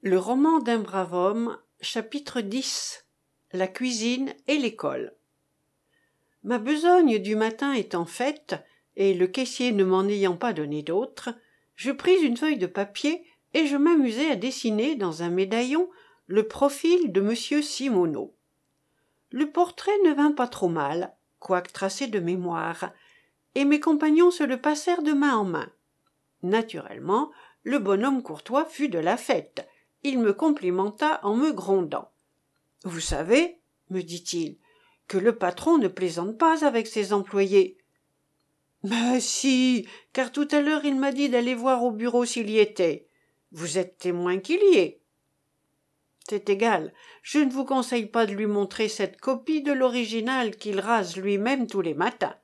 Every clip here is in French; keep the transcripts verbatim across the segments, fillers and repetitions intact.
Le roman d'un brave homme, chapitre dix. La cuisine et l'école. Ma besogne du matin étant faite, et le caissier ne m'en ayant pas donné d'autre, je pris une feuille de papier et je m'amusai à dessiner dans un médaillon le profil de monsieur Simoneau. Le portrait ne vint pas trop mal, quoique tracé de mémoire, et mes compagnons se le passèrent de main en main. Naturellement, le bonhomme courtois fut de la fête. Il me complimenta en me grondant. « Vous savez, me dit-il, que le patron ne plaisante pas avec ses employés. »« Mais si, car tout à l'heure il m'a dit d'aller voir au bureau s'il y était. Vous êtes témoin qu'il y est. »« C'est égal, je ne vous conseille pas de lui montrer cette copie de l'original qu'il rase lui-même tous les matins.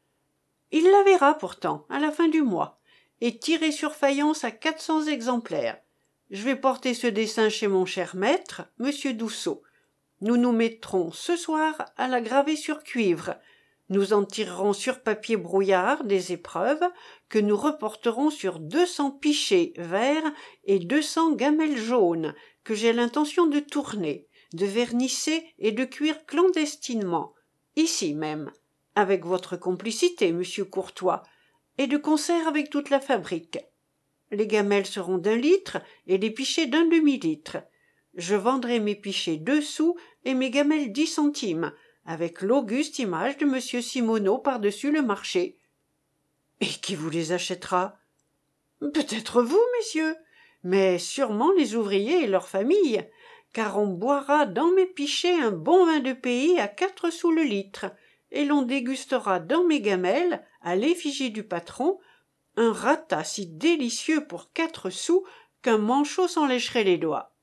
Il la verra pourtant, à la fin du mois, et tiré sur faïence à quatre cents exemplaires. Je vais porter ce dessin chez mon cher maître, monsieur Douceau. Nous nous mettrons ce soir à la graver sur cuivre. Nous en tirerons sur papier brouillard des épreuves que nous reporterons sur deux cents pichets verts et deux cents gamelles jaunes que j'ai l'intention de tourner, de vernisser et de cuire clandestinement, ici même, avec votre complicité, monsieur Courtois, et de concert avec toute la fabrique. Les gamelles seront d'un litre et les pichets d'un demi-litre. Je vendrai mes pichets deux sous et mes gamelles dix centimes, avec l'auguste image de monsieur Simoneau par-dessus le marché. Et qui vous les achètera? Peut-être vous, messieurs, mais sûrement les ouvriers et leurs familles, car on boira dans mes pichets un bon vin de pays à quatre sous le litre, et l'on dégustera dans mes gamelles, à l'effigie du patron, un rata si délicieux pour quatre sous qu'un manchot s'en lécherait les doigts.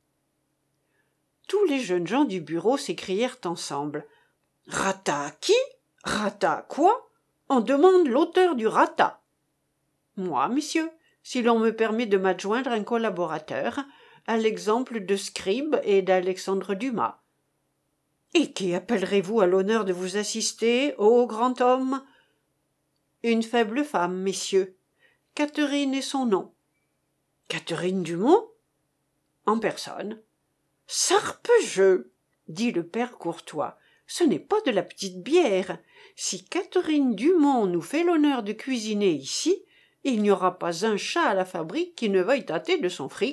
Tous les jeunes gens du bureau s'écrièrent ensemble. « Rata qui? Rata quoi? On demande l'auteur du rata. »« Moi, messieurs, si l'on me permet de m'adjoindre un collaborateur, à l'exemple de Scribe et d'Alexandre Dumas. »« Et qui appellerez-vous à l'honneur de vous assister, ô grand homme? »« Une faible femme, messieurs. Catherine est son nom. »« Catherine Dumont? »« En personne. »« Sarpejeu, dit le père Courtois, ce n'est pas de la petite bière. Si Catherine Dumont nous fait l'honneur de cuisiner ici, il n'y aura pas un chat à la fabrique qui ne veuille tâter de son fricot. »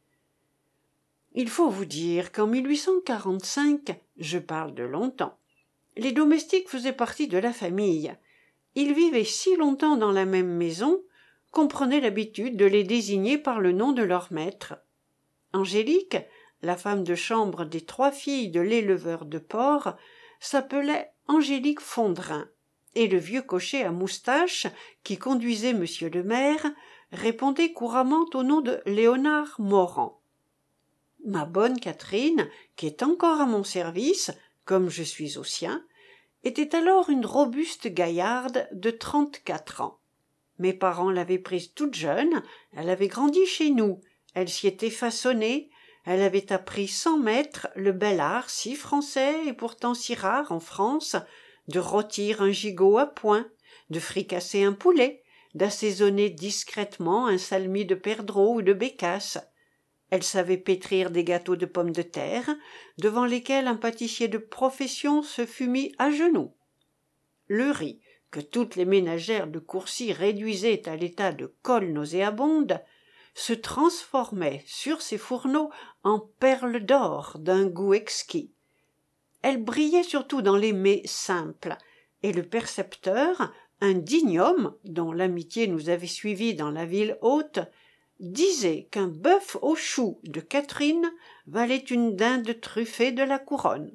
Il faut vous dire qu'en mille huit cent quarante-cinq, je parle de longtemps, les domestiques faisaient partie de la famille. Ils vivaient si longtemps dans la même maison qu'on prenait l'habitude de les désigner par le nom de leur maître. Angélique, la femme de chambre des trois filles de l'éleveur de porcs, s'appelait Angélique Fondrin, et le vieux cocher à moustache, qui conduisait monsieur le maire, répondait couramment au nom de Léonard Morand. Ma bonne Catherine, qui est encore à mon service, comme je suis au sien, était alors une robuste gaillarde de trente-quatre ans. Mes parents l'avaient prise toute jeune, elle avait grandi chez nous, elle s'y était façonnée, elle avait appris sans maître le bel art si français et pourtant si rare en France, de rôtir un gigot à point, de fricasser un poulet, d'assaisonner discrètement un salmi de perdreau ou de bécasse. Elle savait pétrir des gâteaux de pommes de terre, devant lesquels un pâtissier de profession se fût mis à genoux. Le riz, que toutes les ménagères de Courcy réduisaient à l'état de colle nauséabonde, se transformait sur ses fourneaux en perles d'or d'un goût exquis. Elle brillait surtout dans les mets simples, et le percepteur, un digne homme dont l'amitié nous avait suivis dans la ville haute, disait qu'un bœuf aux choux de Catherine valait une dinde truffée de la couronne.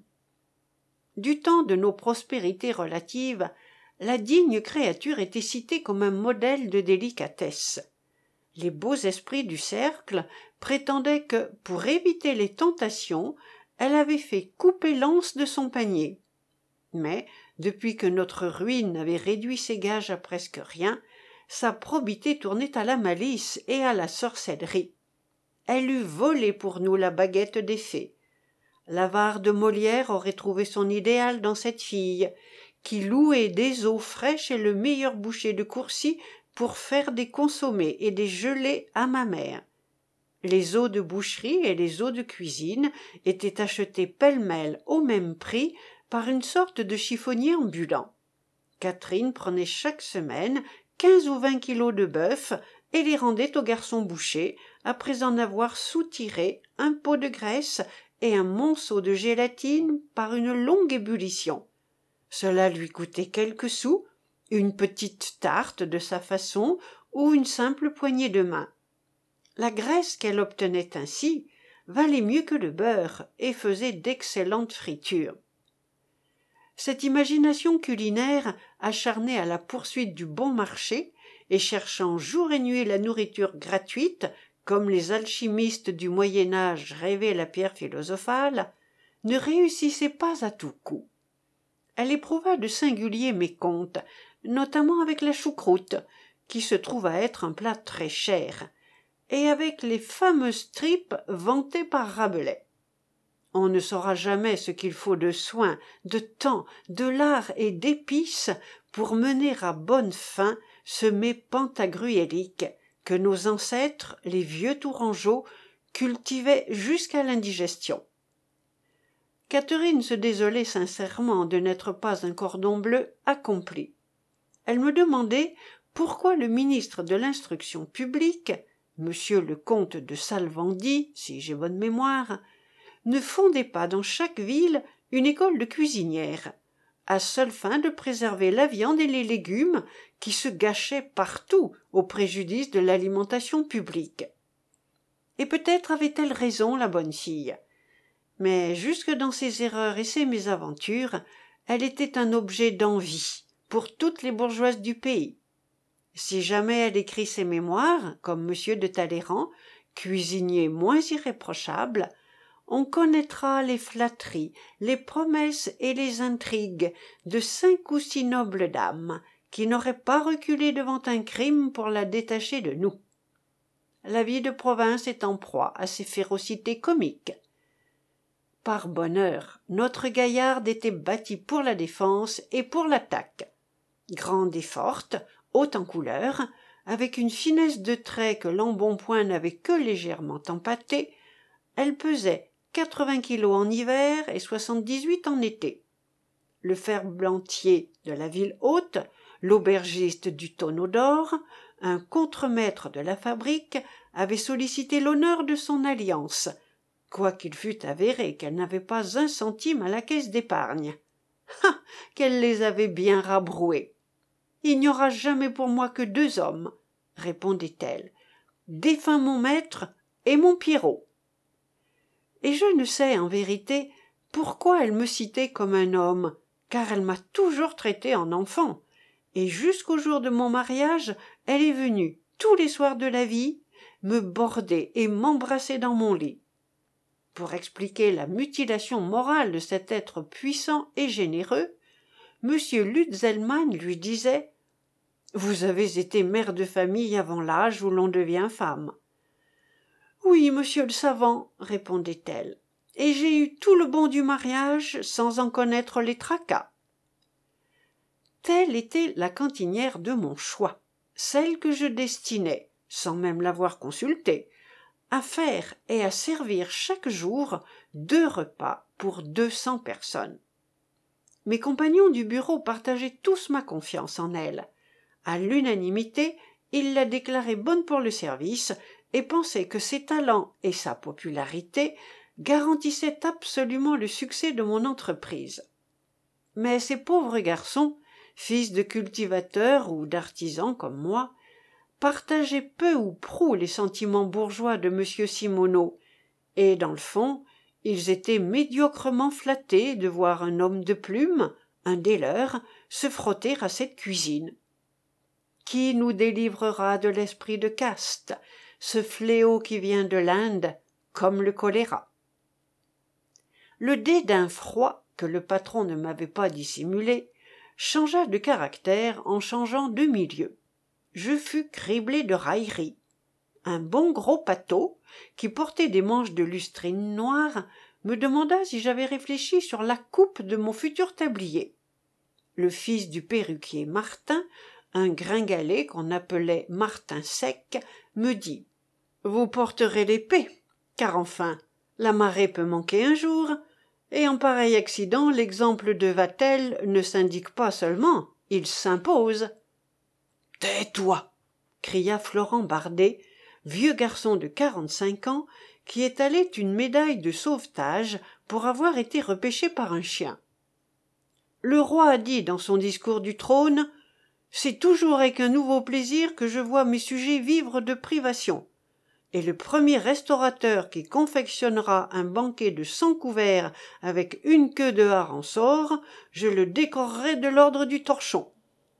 Du temps de nos prospérités relatives, la digne créature était citée comme un modèle de délicatesse. Les beaux esprits du cercle prétendaient que, pour éviter les tentations, elle avait fait couper l'anse de son panier. Mais, depuis que notre ruine avait réduit ses gages à presque rien, sa probité tournait à la malice et à la sorcellerie. Elle eût volé pour nous la baguette des fées. L'avare de Molière aurait trouvé son idéal dans cette fille, qui louait des eaux fraîches et le meilleur boucher de Courcy pour faire des consommés et des gelées à ma mère. Les os de boucherie et les os de cuisine étaient achetés pêle-mêle au même prix par une sorte de chiffonnier ambulant. Catherine prenait chaque semaine quinze ou vingt kilos de bœuf et les rendait au garçon boucher après en avoir soutiré un pot de graisse et un monceau de gélatine par une longue ébullition. Cela lui coûtait quelques sous, une petite tarte de sa façon ou une simple poignée de main. La graisse qu'elle obtenait ainsi valait mieux que le beurre et faisait d'excellentes fritures. Cette imagination culinaire, acharnée à la poursuite du bon marché et cherchant jour et nuit la nourriture gratuite, comme les alchimistes du Moyen Âge rêvaient la pierre philosophale, ne réussissait pas à tout coup. Elle éprouva de singuliers mécomptes, notamment avec la choucroute, qui se trouva être un plat très cher, et avec les fameuses tripes vantées par Rabelais. On ne saura jamais ce qu'il faut de soin, de temps, de lard et d'épices pour mener à bonne fin ce mets pantagruélique que nos ancêtres, les vieux tourangeaux, cultivaient jusqu'à l'indigestion. Catherine se désolait sincèrement de n'être pas un cordon bleu accompli. Elle me demandait pourquoi le ministre de l'Instruction publique, monsieur le comte de Salvandy, si j'ai bonne mémoire, ne fondait pas dans chaque ville une école de cuisinières, à seule fin de préserver la viande et les légumes qui se gâchaient partout au préjudice de l'alimentation publique. Et peut-être avait-elle raison, la bonne fille. Mais jusque dans ses erreurs et ses mésaventures, elle était un objet d'envie pour toutes les bourgeoises du pays. Si jamais elle écrit ses mémoires, comme monsieur de Talleyrand, cuisinier moins irréprochable, on connaîtra les flatteries, les promesses et les intrigues de cinq ou six nobles dames qui n'auraient pas reculé devant un crime pour la détacher de nous. La vie de province est en proie à ces férocités comiques. Par bonheur, notre gaillarde était bâtie pour la défense et pour l'attaque. Grande et forte, haute en couleur, avec une finesse de trait que l'embonpoint n'avait que légèrement empâtée, elle pesait quatre-vingts kilos en hiver et soixante-dix-huit en été. Le ferblantier de la ville haute, l'aubergiste du tonneau d'or, un contremaître de la fabrique, avait sollicité l'honneur de son alliance, quoiqu'il fût avéré qu'elle n'avait pas un centime à la caisse d'épargne. Ah, qu'elle les avait bien rabroués. Il n'y aura jamais pour moi que deux hommes, répondait-elle, défunt mon maître et mon Pierrot. Et je ne sais, en vérité, pourquoi elle me citait comme un homme, car elle m'a toujours traité en enfant, et jusqu'au jour de mon mariage, elle est venue, tous les soirs de la vie, me border et m'embrasser dans mon lit. Pour expliquer la mutilation morale de cet être puissant et généreux, M. Lutzelmann lui disait « Vous avez été mère de famille avant l'âge où l'on devient femme. » « Oui, monsieur le savant, répondait-elle, et j'ai eu tout le bon du mariage sans en connaître les tracas. » Telle était la cantinière de mon choix, celle que je destinais, sans même l'avoir consultée, à faire et à servir chaque jour deux repas pour deux cents personnes. Mes compagnons du bureau partageaient tous ma confiance en elle. À l'unanimité, ils la déclaraient bonne pour le service et pensaient que ses talents et sa popularité garantissaient absolument le succès de mon entreprise. Mais ces pauvres garçons, fils de cultivateurs ou d'artisans comme moi, partageaient peu ou prou les sentiments bourgeois de M. Simoneau, et dans le fond, ils étaient médiocrement flattés de voir un homme de plume, un des leurs, se frotter à cette cuisine. Qui nous délivrera de l'esprit de caste, ce fléau qui vient de l'Inde, comme le choléra? Le dédain froid, que le patron ne m'avait pas dissimulé, changea de caractère en changeant de milieu. Je fus criblé de railleries. Un bon gros pâteau, qui portait des manches de lustrine noire, me demanda si j'avais réfléchi sur la coupe de mon futur tablier. Le fils du perruquier Martin, un gringalet qu'on appelait Martin Sec, me dit Vous porterez l'épée, car enfin, la marée peut manquer un jour, et en pareil accident, l'exemple de Vatel ne s'indique pas seulement, il s'impose. « Tais-toi » cria Florent Bardet, vieux garçon de quarante-cinq ans, qui étalait une médaille de sauvetage pour avoir été repêché par un chien. Le roi a dit dans son discours du trône « C'est toujours avec un nouveau plaisir que je vois mes sujets vivre de privations. Et le premier restaurateur qui confectionnera un banquet de cent couverts avec une queue de hare en sort, je le décorerai de l'ordre du torchon. »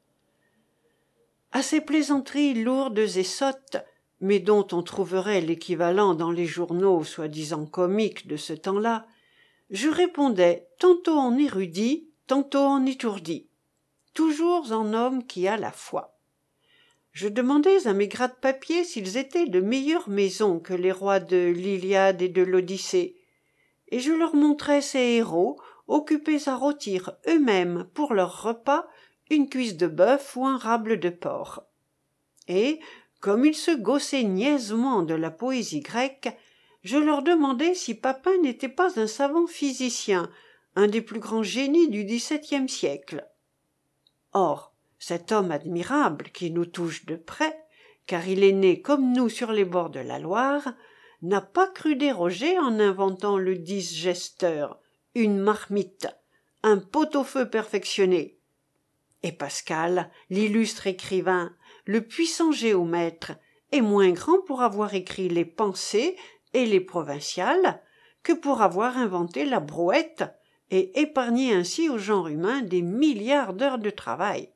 À ces plaisanteries lourdes et sottes, mais dont on trouverait l'équivalent dans les journaux soi-disant comiques de ce temps-là, je répondais tantôt en érudit, tantôt en étourdi, toujours en homme qui a la foi. Je demandais à mes gratte-papiers s'ils étaient de meilleure maison que les rois de l'Iliade et de l'Odyssée, et je leur montrais ces héros occupés à rôtir eux-mêmes pour leur repas une cuisse de bœuf ou un rable de porc. Et, comme ils se gaussaient niaisement de la poésie grecque, je leur demandais si Papin n'était pas un savant physicien, un des plus grands génies du dix-septième siècle. Or, cet homme admirable qui nous touche de près, car il est né comme nous sur les bords de la Loire, n'a pas cru déroger en inventant le disgesteur, une marmite, un pot-au-feu perfectionné. Et Pascal, l'illustre écrivain, le puissant géomètre, est moins grand pour avoir écrit les Pensées et les Provinciales que pour avoir inventé la brouette et épargné ainsi au genre humain des milliards d'heures de travail.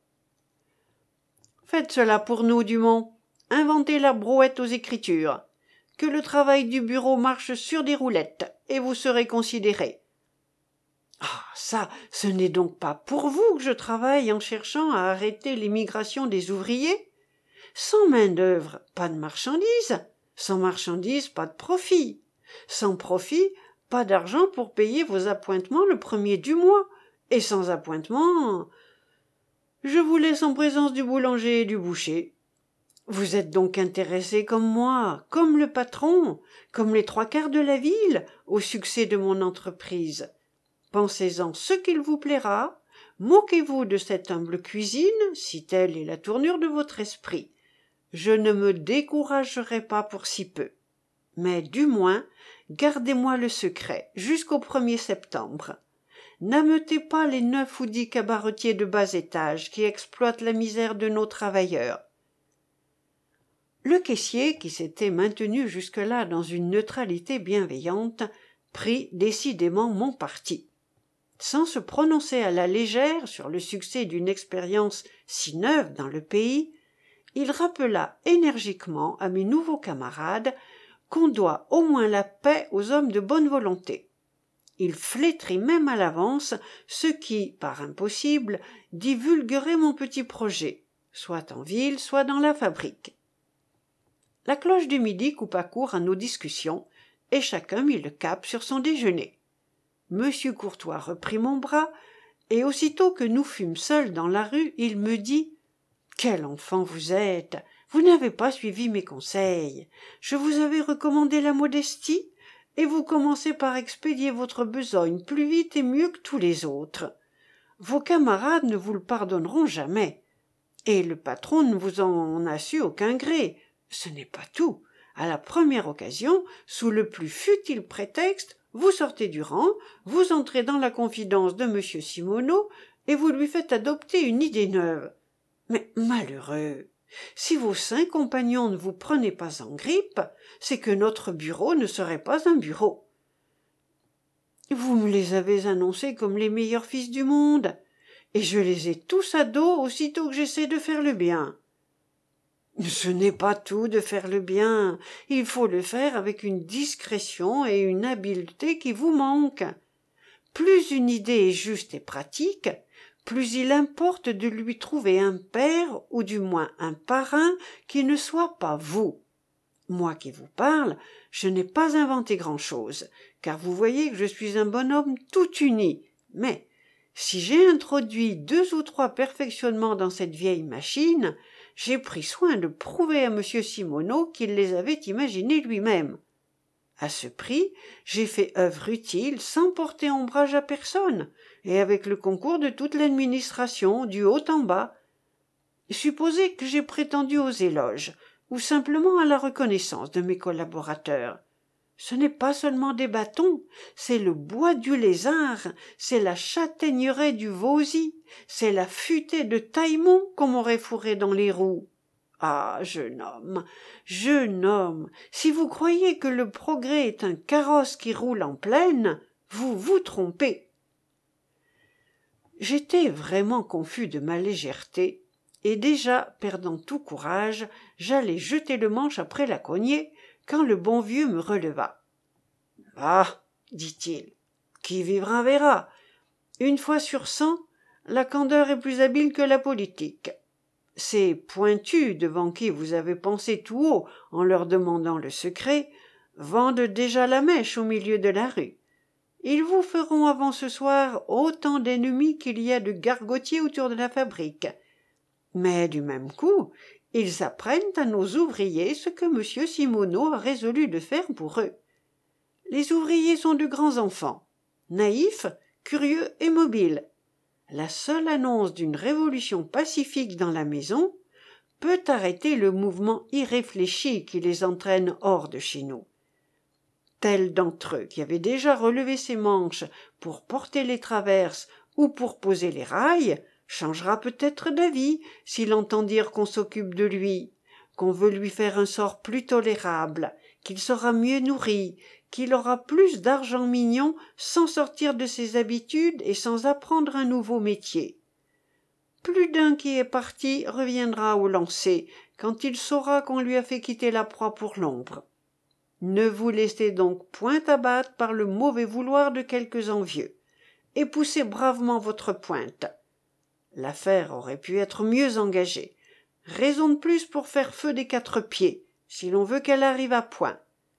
Faites cela pour nous, Dumont. Inventez la brouette aux écritures. Que le travail du bureau marche sur des roulettes, et vous serez considéré. Ah, ça, ce n'est donc pas pour vous que je travaille en cherchant à arrêter l'émigration des ouvriers. Sans main-d'œuvre, pas de marchandises. Sans marchandises, pas de profit. Sans profit, pas d'argent pour payer vos appointements le premier du mois. Et sans appointement, je vous laisse en présence du boulanger et du boucher. Vous êtes donc intéressé comme moi, comme le patron, comme les trois quarts de la ville, au succès de mon entreprise. Pensez-en ce qu'il vous plaira, moquez-vous de cette humble cuisine, si telle est la tournure de votre esprit. Je ne me découragerai pas pour si peu. Mais du moins, gardez-moi le secret jusqu'au premier septembre. N'ameutez pas les neuf ou dix cabaretiers de bas étage qui exploitent la misère de nos travailleurs. Le caissier, qui s'était maintenu jusque-là dans une neutralité bienveillante, prit décidément mon parti. Sans se prononcer à la légère sur le succès d'une expérience si neuve dans le pays, il rappela énergiquement à mes nouveaux camarades qu'on doit au moins la paix aux hommes de bonne volonté. Il flétrit même à l'avance ceux qui, par impossible, divulgueraient mon petit projet, soit en ville, soit dans la fabrique. La cloche du midi coupa court à nos discussions, et chacun mit le cap sur son déjeuner. Monsieur Courtois reprit mon bras, et aussitôt que nous fûmes seuls dans la rue, il me dit « Quel enfant vous êtes! Vous n'avez pas suivi mes conseils. Je vous avais recommandé la modestie, et vous commencez par expédier votre besogne plus vite et mieux que tous les autres. Vos camarades ne vous le pardonneront jamais, et le patron ne vous en a su aucun gré. Ce n'est pas tout. À la première occasion, sous le plus futile prétexte, vous sortez du rang, vous entrez dans la confidence de monsieur Simoneau, et vous lui faites adopter une idée neuve. Mais malheureux! Si vos cinq compagnons ne vous prenaient pas en grippe, c'est que notre bureau ne serait pas un bureau. Vous me les avez annoncés comme les meilleurs fils du monde, et je les ai tous à dos aussitôt que j'essaie de faire le bien. Ce n'est pas tout de faire le bien, il faut le faire avec une discrétion et une habileté qui vous manquent. Plus une idée est juste et pratique, plus il importe de lui trouver un père ou du moins un parrain qui ne soit pas vous. Moi qui vous parle, je n'ai pas inventé grand-chose, car vous voyez que je suis un bonhomme tout uni, mais si j'ai introduit deux ou trois perfectionnements dans cette vieille machine, j'ai pris soin de prouver à M. Simoneau qu'il les avait imaginés lui-même. À ce prix, j'ai fait œuvre utile sans porter ombrage à personne, et avec le concours de toute l'administration, du haut en bas. Supposez que j'ai prétendu aux éloges, ou simplement à la reconnaissance de mes collaborateurs. Ce n'est pas seulement des bâtons, c'est le bois du lézard, c'est la châtaigneraie du Vausy, c'est la futaie de Taillemont qu'on m'aurait fourré dans les roues. Ah, jeune homme, jeune homme, si vous croyez que le progrès est un carrosse qui roule en plaine, vous vous trompez. J'étais vraiment confus de ma légèreté, et déjà, perdant tout courage, j'allais jeter le manche après la cognée, quand le bon vieux me releva. « Ah, dit-il, qui vivra verra. Une fois sur cent, la candeur est plus habile que la politique. Ces pointus devant qui vous avez pensé tout haut en leur demandant le secret vendent déjà la mèche au milieu de la rue. Ils vous feront avant ce soir autant d'ennemis qu'il y a de gargotiers autour de la fabrique. Mais du même coup, ils apprennent à nos ouvriers ce que M. Simoneau a résolu de faire pour eux. Les ouvriers sont de grands enfants, naïfs, curieux et mobiles. La seule annonce d'une révolution pacifique dans la maison peut arrêter le mouvement irréfléchi qui les entraîne hors de chez nous. Tel d'entre eux qui avait déjà relevé ses manches pour porter les traverses ou pour poser les rails changera peut-être d'avis s'il entend dire qu'on s'occupe de lui, qu'on veut lui faire un sort plus tolérable, qu'il sera mieux nourri, qu'il aura plus d'argent mignon sans sortir de ses habitudes et sans apprendre un nouveau métier. Plus d'un qui est parti reviendra au lancer quand il saura qu'on lui a fait quitter la proie pour l'ombre. Ne vous laissez donc point abattre par le mauvais vouloir de quelques envieux, et poussez bravement votre pointe. L'affaire aurait pu être mieux engagée. Raison de plus pour faire feu des quatre pieds, si l'on veut qu'elle arrive à point.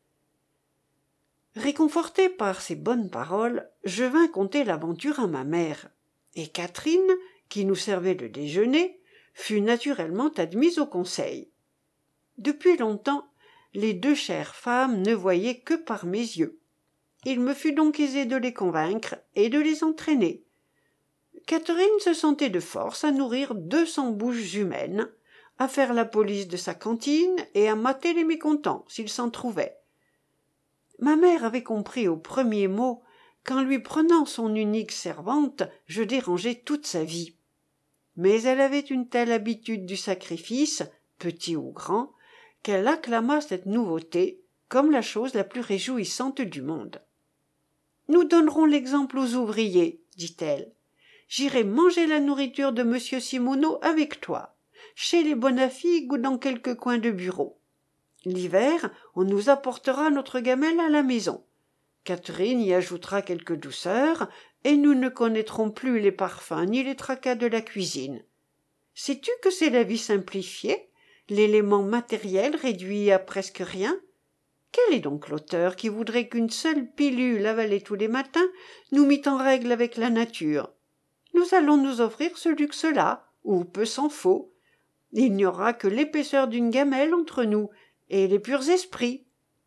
Réconforté par ces bonnes paroles, je vins conter l'aventure à ma mère, et Catherine, qui nous servait le déjeuner, fut naturellement admise au conseil. Depuis longtemps, les deux chères femmes ne voyaient que par mes yeux. Il me fut donc aisé de les convaincre et de les entraîner. Catherine se sentait de force à nourrir deux cents bouches humaines, à faire la police de sa cantine et à mater les mécontents s'il s'en trouvait. Ma mère avait compris au premier mot qu'en lui prenant son unique servante, je dérangeais toute sa vie. Mais elle avait une telle habitude du sacrifice, petit ou grand, qu'elle acclama cette nouveauté comme la chose la plus réjouissante du monde. « Nous donnerons l'exemple aux ouvriers, dit-elle. J'irai manger la nourriture de M. Simoneau avec toi, chez les Bonafigue ou dans quelque coin de bureau. L'hiver, on nous apportera notre gamelle à la maison. Catherine y ajoutera quelques douceurs, et nous ne connaîtrons plus les parfums ni les tracas de la cuisine. Sais-tu que c'est la vie simplifiée, l'élément matériel réduit à presque rien? Quel est donc l'auteur qui voudrait qu'une seule pilule avalée tous les matins nous mît en règle avec la nature? Nous allons nous offrir ce luxe-là, ou peu s'en faut. Il n'y aura que l'épaisseur d'une gamelle entre nous, et les purs esprits. »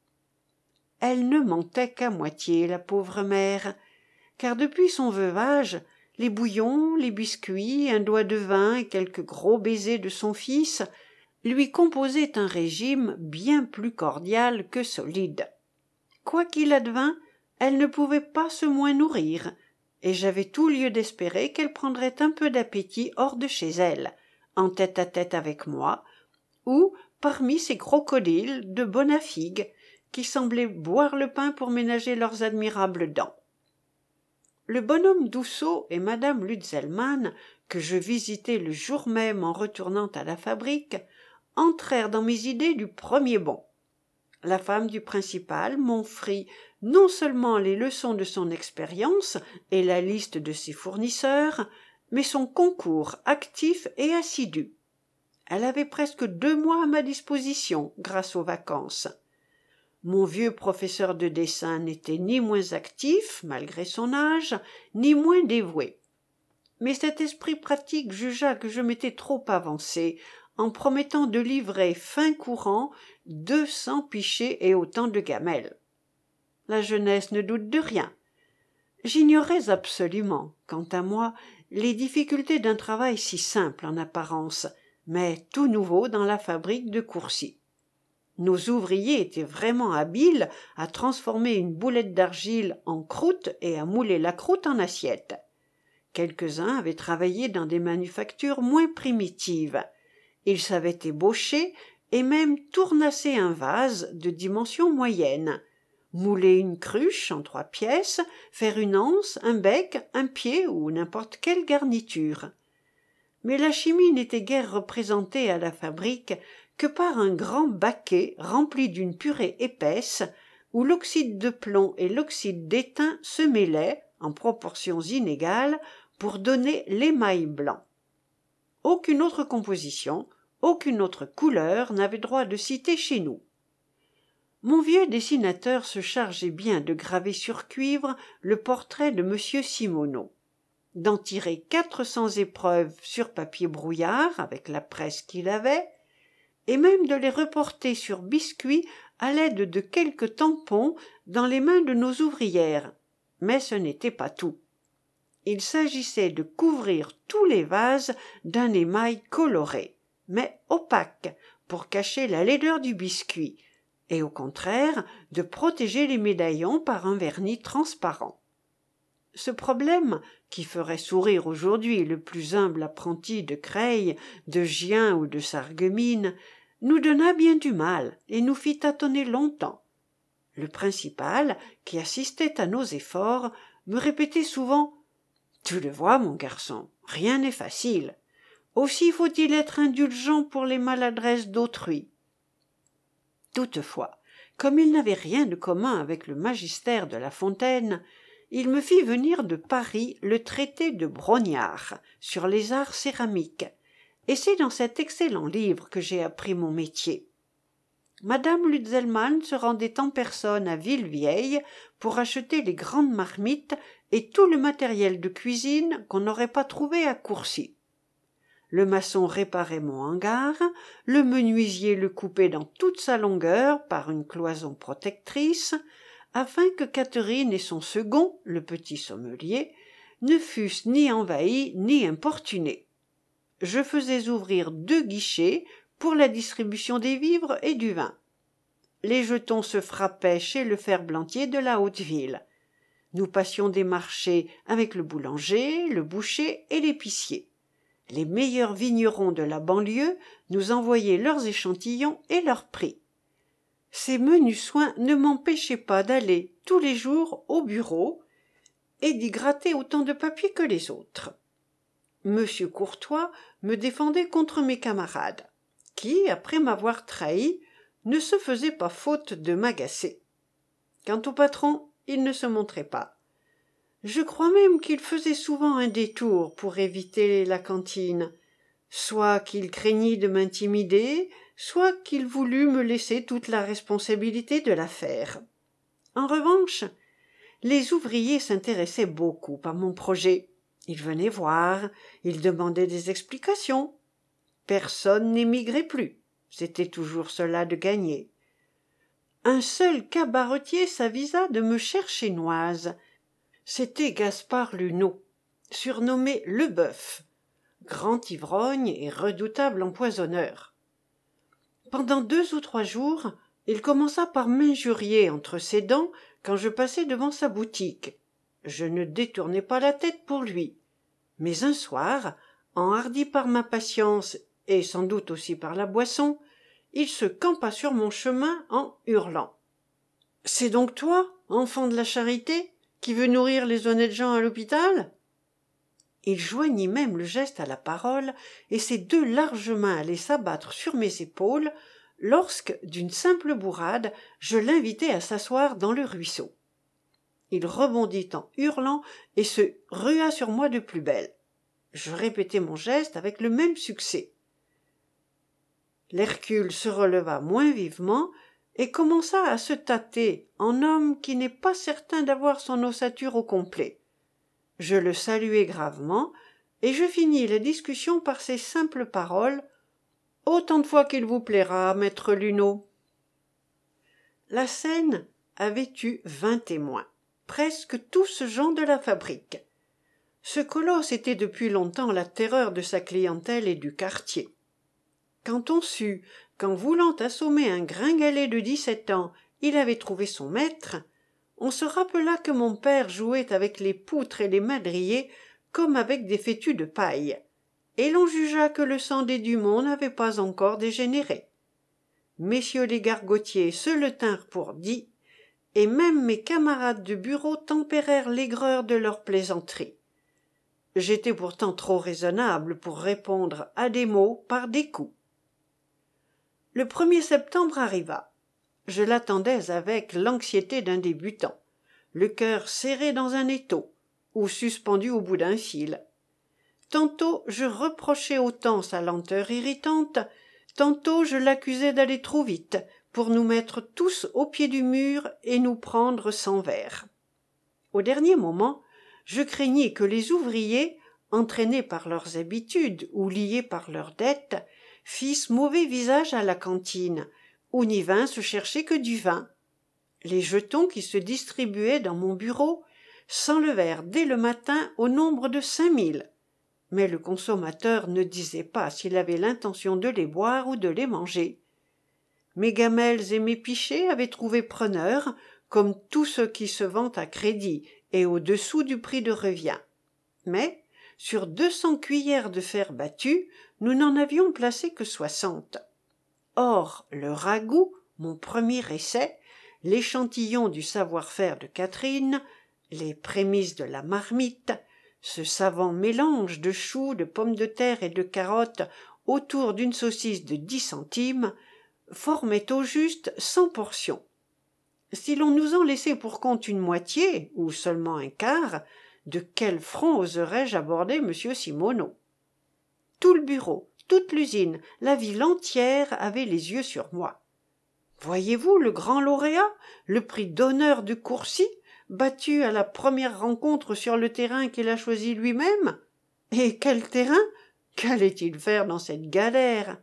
Elle ne mentait qu'à moitié, la pauvre mère, car depuis son veuvage, les bouillons, les biscuits, un doigt de vin et quelques gros baisers de son fils lui composaient un régime bien plus cordial que solide. Quoi qu'il advînt, elle ne pouvait pas se moins nourrir, et j'avais tout lieu d'espérer qu'elle prendrait un peu d'appétit hors de chez elle, en tête-à-tête avec moi, ou parmi ces crocodiles de Bonafigue qui semblaient boire le pain pour ménager leurs admirables dents. Le bonhomme Dousseau et madame Lutzelmann, que je visitai le jour même en retournant à la fabrique, entrèrent dans mes idées du premier bond. La femme du principal m'offrit non seulement les leçons de son expérience et la liste de ses fournisseurs, mais son concours actif et assidu. Elle avait presque deux mois à ma disposition grâce aux vacances. Mon vieux professeur de dessin n'était ni moins actif, malgré son âge, ni moins dévoué. Mais cet esprit pratique jugea que je m'étais trop avancé en promettant de livrer fin courant deux cents pichets et autant de gamelles. La jeunesse ne doute de rien. J'ignorais absolument, quant à moi, les difficultés d'un travail si simple en apparence, mais tout nouveau dans la fabrique de Courcy. Nos ouvriers étaient vraiment habiles à transformer une boulette d'argile en croûte et à mouler la croûte en assiette. Quelques-uns avaient travaillé dans des manufactures moins primitives. Ils savaient ébaucher et même tournasser un vase de dimension moyenne, mouler une cruche en trois pièces, faire une anse, un bec, un pied ou n'importe quelle garniture. Mais la chimie n'était guère représentée à la fabrique que par un grand baquet rempli d'une purée épaisse où l'oxyde de plomb et l'oxyde d'étain se mêlaient, en proportions inégales, pour donner l'émail blanc. Aucune autre composition, aucune autre couleur n'avait droit de citer chez nous. Mon vieux dessinateur se chargeait bien de graver sur cuivre le portrait de monsieur Simoneau, d'en tirer quatre cents épreuves sur papier brouillard avec la presse qu'il avait, et même de les reporter sur biscuit à l'aide de quelques tampons dans les mains de nos ouvrières. Mais ce n'était pas tout. Il s'agissait de couvrir tous les vases d'un émail coloré, mais opaque, pour cacher la laideur du biscuit, et au contraire de protéger les médaillons par un vernis transparent. Ce problème, qui ferait sourire aujourd'hui le plus humble apprenti de Creil, de Gien ou de Sarreguemines, nous donna bien du mal et nous fit tâtonner longtemps. Le principal, qui assistait à nos efforts, me répétait souvent « Tu le vois, mon garçon, rien n'est facile. Aussi faut-il être indulgent pour les maladresses d'autrui. » Toutefois, comme il n'avait rien de commun avec le magistère de La Fontaine, il me fit venir de Paris le traité de Brognard sur les arts céramiques, et c'est dans cet excellent livre que j'ai appris mon métier. Madame Lutzelmann se rendait en personne à Villevieille pour acheter les grandes marmites et tout le matériel de cuisine qu'on n'aurait pas trouvé à Courcy. Le maçon réparait mon hangar, le menuisier le coupait dans toute sa longueur par une cloison protectrice, afin que Catherine et son second, le petit sommelier, ne fussent ni envahis ni importunés. Je faisais ouvrir deux guichets pour la distribution des vivres et du vin. Les jetons se frappaient chez le ferblantier de la Haute-Ville. Nous passions des marchés avec le boulanger, le boucher et l'épicier. Les meilleurs vignerons de la banlieue nous envoyaient leurs échantillons et leurs prix. Ces menus soins ne m'empêchaient pas d'aller tous les jours au bureau et d'y gratter autant de papier que les autres. Monsieur Courtois me défendait contre mes camarades, qui, après m'avoir trahi, ne se faisaient pas faute de m'agacer. Quant au patron, il ne se montrait pas. Je crois même qu'il faisait souvent un détour pour éviter la cantine, soit qu'il craignît de m'intimider, soit qu'il voulût me laisser toute la responsabilité de l'affaire. En revanche, les ouvriers s'intéressaient beaucoup à mon projet. Ils venaient voir, ils demandaient des explications. Personne n'émigrait plus, c'était toujours cela de gagné. Un seul cabaretier s'avisa de me chercher noise. C'était Gaspard Luneau, surnommé Le Bœuf, grand ivrogne et redoutable empoisonneur. Pendant deux ou trois jours, il commença par m'injurier entre ses dents quand je passais devant sa boutique. Je ne détournais pas la tête pour lui. Mais un soir, enhardi par ma patience et sans doute aussi par la boisson, il se campa sur mon chemin en hurlant. « C'est donc toi, enfant de la charité, qui veux nourrir les honnêtes gens à l'hôpital ?» Il joignit même le geste à la parole, et ses deux larges mains allaient s'abattre sur mes épaules, lorsque, d'une simple bourrade, je l'invitai à s'asseoir dans le ruisseau. Il rebondit en hurlant et se rua sur moi de plus belle. Je répétai mon geste avec le même succès. L'Hercule se releva moins vivement et commença à se tâter en homme qui n'est pas certain d'avoir son ossature au complet. Je le saluai gravement et je finis la discussion par ces simples paroles. « Autant de fois qu'il vous plaira, maître Luneau. La scène avait eu vingt témoins, presque tous gens de la fabrique. Ce colosse était depuis longtemps la terreur de sa clientèle et du quartier. Quand on sut qu'en voulant assommer un gringalet de dix-sept ans, il avait trouvé son maître, on se rappela que mon père jouait avec les poutres et les madriers comme avec des fétus de paille, et l'on jugea que le sang des Dumont n'avait pas encore dégénéré. Messieurs les gargotiers se le tinrent pour dit, et même mes camarades de bureau tempérèrent l'aigreur de leurs plaisanteries. J'étais pourtant trop raisonnable pour répondre à des mots par des coups. Le premier septembre arriva. Je l'attendais avec l'anxiété d'un débutant, le cœur serré dans un étau, ou suspendu au bout d'un fil. Tantôt je reprochais au temps sa lenteur irritante, tantôt je l'accusais d'aller trop vite, pour nous mettre tous au pied du mur et nous prendre sans verre. Au dernier moment, je craignis que les ouvriers, entraînés par leurs habitudes ou liés par leurs dettes, fissent mauvais visage à la cantine, où n'y vinssent chercher que du vin. Les jetons qui se distribuaient dans mon bureau s'enlevèrent dès le matin au nombre de cinq mille, mais le consommateur ne disait pas s'il avait l'intention de les boire ou de les manger. Mes gamelles et mes pichets avaient trouvé preneur, comme tout ce qui se vend à crédit et au-dessous du prix de revient. Mais, sur deux cents cuillères de fer battu, nous n'en avions placé que soixante. Or, le ragoût, mon premier essai, l'échantillon du savoir-faire de Catherine, les prémices de la marmite, ce savant mélange de choux, de pommes de terre et de carottes autour d'une saucisse de dix centimes, formait au juste cent portions. Si l'on nous en laissait pour compte une moitié, ou seulement un quart, de quel front oserais-je aborder M. Simoneau? Tout le bureau, toute l'usine, la ville entière avait les yeux sur moi. Voyez-vous le grand lauréat, le prix d'honneur de Courcy, battu à la première rencontre sur le terrain qu'il a choisi lui-même? Et quel terrain? Qu'allait-il faire dans cette galère?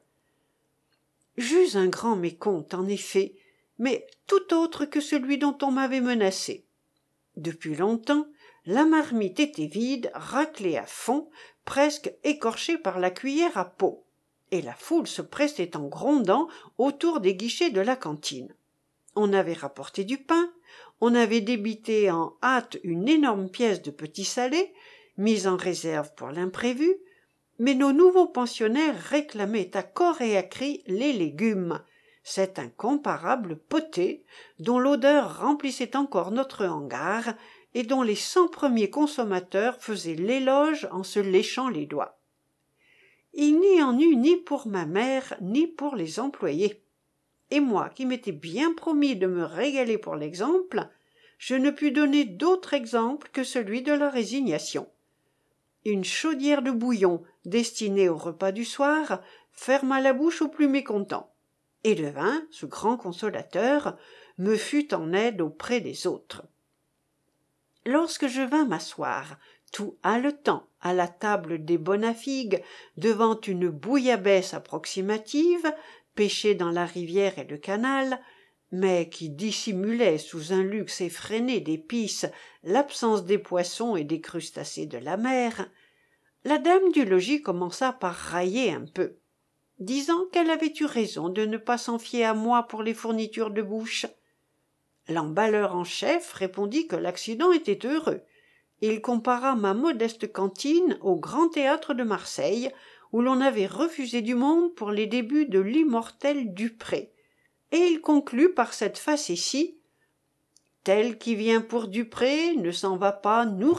J'eus un grand mécompte, en effet, mais tout autre que celui dont on m'avait menacé. Depuis longtemps, la marmite était vide, raclée à fond, presque écorchée par la cuillère à peau, et la foule se pressait en grondant autour des guichets de la cantine. On avait rapporté du pain, on avait débité en hâte une énorme pièce de petit salé, mise en réserve pour l'imprévu, mais nos nouveaux pensionnaires réclamaient à corps et à cri les légumes, cet incomparable potée dont l'odeur remplissait encore notre hangar et dont les cent premiers consommateurs faisaient l'éloge en se léchant les doigts. Il n'y en eut ni pour ma mère ni pour les employés. Et moi, qui m'étais bien promis de me régaler pour l'exemple, je ne pus donner d'autre exemple que celui de la résignation. Une chaudière de bouillon, destinée au repas du soir, ferma la bouche aux plus mécontents, et le vin, ce grand consolateur, me fut en aide auprès des autres. Lorsque je vins m'asseoir, tout haletant, à la table des Bonafigues, devant une bouillabaisse approximative, pêchée dans la rivière et le canal, mais qui dissimulait sous un luxe effréné d'épices l'absence des poissons et des crustacés de la mer, la dame du logis commença par railler un peu, disant qu'elle avait eu raison de ne pas s'en fier à moi pour les fournitures de bouche. L'emballeur en chef répondit que l'accident était heureux. Il compara ma modeste cantine au Grand Théâtre de Marseille, où l'on avait refusé du monde pour les débuts de l'immortel Dupré, et il conclut par cette facétie « Tel qui vient pour Dupré ne s'en va pas nourri ».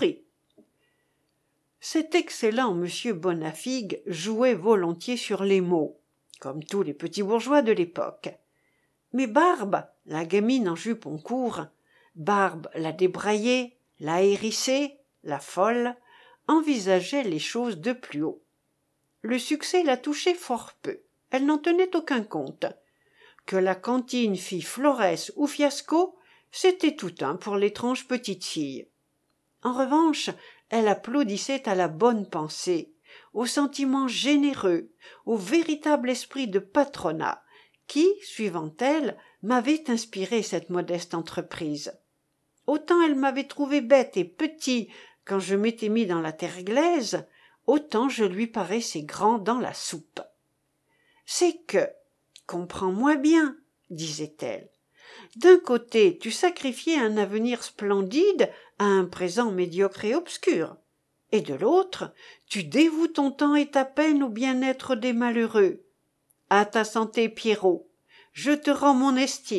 Cet excellent monsieur Bonafigue jouait volontiers sur les mots, comme tous les petits bourgeois de l'époque. Mais Barbe, la gamine en jupon court, Barbe la débraillée, la hérissée, la folle, envisageait les choses de plus haut. Le succès la touchait fort peu, elle n'en tenait aucun compte. Que la cantine fît florès ou fiasco, c'était tout un pour l'étrange petite fille. En revanche, elle applaudissait à la bonne pensée, au sentiment généreux, au véritable esprit de patronat, qui, suivant elle, m'avait inspiré cette modeste entreprise. Autant elle m'avait trouvé bête et petit quand je m'étais mis dans la terre glaise, autant je lui paraissais grand dans la soupe. « C'est que, comprends-moi bien, disait-elle, d'un côté tu sacrifiais un avenir splendide à un présent médiocre et obscur, et de l'autre tu dévoues ton temps et ta peine au bien-être des malheureux. À ta santé, Pierrot, je te rends mon estime. »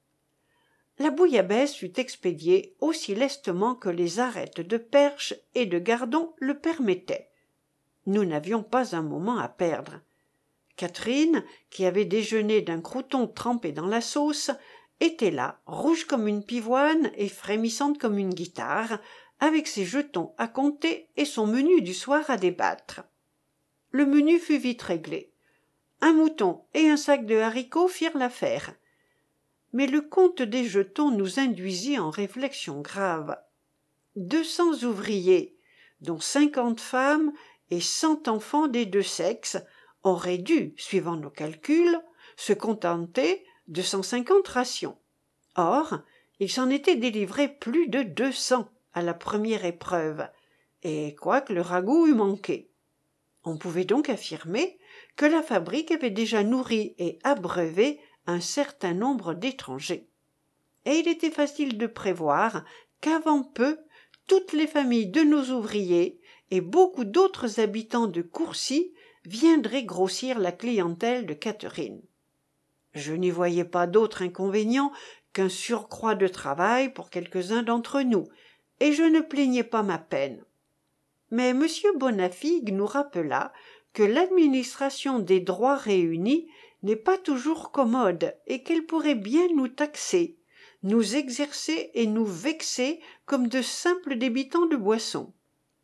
La bouillabaisse fut expédiée aussi lestement que les arêtes de perche et de gardon le permettaient. Nous n'avions pas un moment à perdre. Catherine, qui avait déjeuné d'un crouton trempé dans la sauce, était là, rouge comme une pivoine et frémissante comme une guitare, avec ses jetons à compter et son menu du soir à débattre. Le menu fut vite réglé. Un mouton et un sac de haricots firent l'affaire. Mais le compte des jetons nous induisit en réflexion grave. Deux cents ouvriers, dont cinquante femmes et cent enfants des deux sexes, auraient dû, suivant nos calculs, se contenter de cent cinquante rations. Or, il s'en était délivré plus de deux cents à la première épreuve, et quoique le ragoût eût manqué. On pouvait donc affirmer que la fabrique avait déjà nourri et abreuvé un certain nombre d'étrangers. Et il était facile de prévoir qu'avant peu, toutes les familles de nos ouvriers et beaucoup d'autres habitants de Courcy viendraient grossir la clientèle de Catherine. Je n'y voyais pas d'autre inconvénient qu'un surcroît de travail pour quelques-uns d'entre nous, et je ne plaignais pas ma peine. Mais M. Bonafigue nous rappela que l'administration des droits réunis n'est pas toujours commode et qu'elle pourrait bien nous taxer, nous exercer et nous vexer comme de simples débitants de boissons.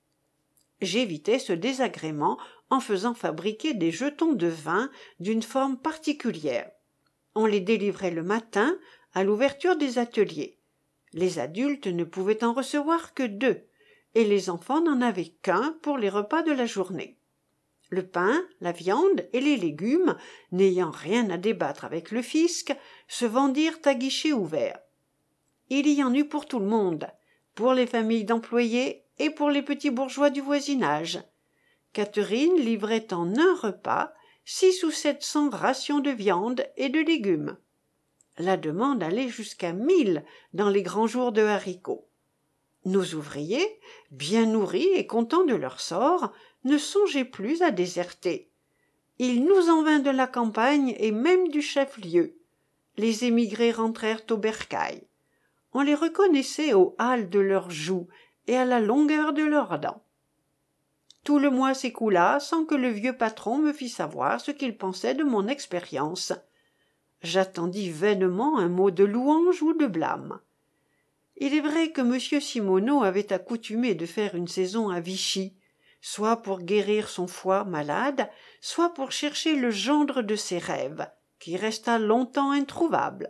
J'évitais ce désagrément en faisant fabriquer des jetons de vin d'une forme particulière. On les délivrait le matin à l'ouverture des ateliers. Les adultes ne pouvaient en recevoir que deux, et les enfants n'en avaient qu'un pour les repas de la journée. Le pain, la viande et les légumes, n'ayant rien à débattre avec le fisc, se vendirent à guichet ouvert. Il y en eut pour tout le monde, pour les familles d'employés et pour les petits bourgeois du voisinage. Catherine livrait en un repas six ou sept cents rations de viande et de légumes. La demande allait jusqu'à mille dans les grands jours de haricots. Nos ouvriers, bien nourris et contents de leur sort, ne songeaient plus à déserter. Il nous en vint de la campagne et même du chef-lieu. Les émigrés rentrèrent au bercail. On les reconnaissait au hâle de leurs joues et à la longueur de leurs dents. Tout le mois s'écoula sans que le vieux patron me fît savoir ce qu'il pensait de mon expérience. J'attendis vainement un mot de louange ou de blâme. Il est vrai que M. Simoneau avait accoutumé de faire une saison à Vichy, soit pour guérir son foie malade, soit pour chercher le gendre de ses rêves, qui resta longtemps introuvable.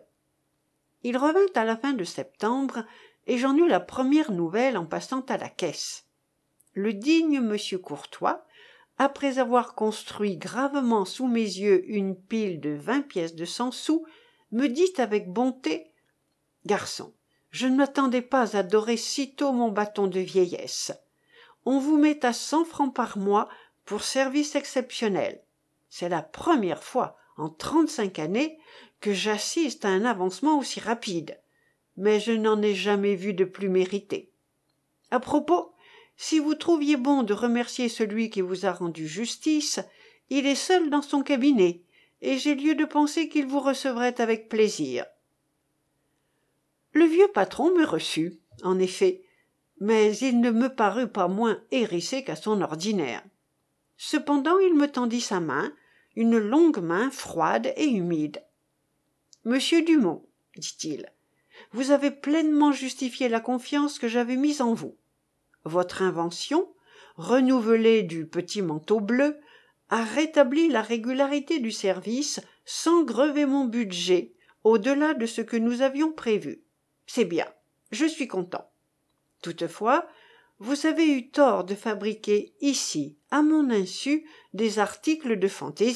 Il revint à la fin de septembre, et j'en eus la première nouvelle en passant à la caisse. Le digne M. Courtois, après avoir construit gravement sous mes yeux une pile de vingt pièces de cent sous, me dit avec bonté « Garçon, je ne m'attendais pas à dorer sitôt mon bâton de vieillesse. On vous met à cent francs par mois pour service exceptionnel. C'est la première fois en trente-cinq années que j'assiste à un avancement aussi rapide, mais je n'en ai jamais vu de plus mérité. À propos, si vous trouviez bon de remercier celui qui vous a rendu justice, il est seul dans son cabinet, et j'ai lieu de penser qu'il vous recevrait avec plaisir. » Le vieux patron me reçut, en effet, mais il ne me parut pas moins hérissé qu'à son ordinaire. Cependant il me tendit sa main, une longue main froide et humide. « Monsieur Dumont, dit-il, vous avez pleinement justifié la confiance que j'avais mise en vous. Votre invention, renouvelée du petit manteau bleu, a rétabli la régularité du service sans grever mon budget au-delà de ce que nous avions prévu. C'est bien, je suis content. Toutefois, vous avez eu tort de fabriquer ici, à mon insu, des articles de fantaisie. »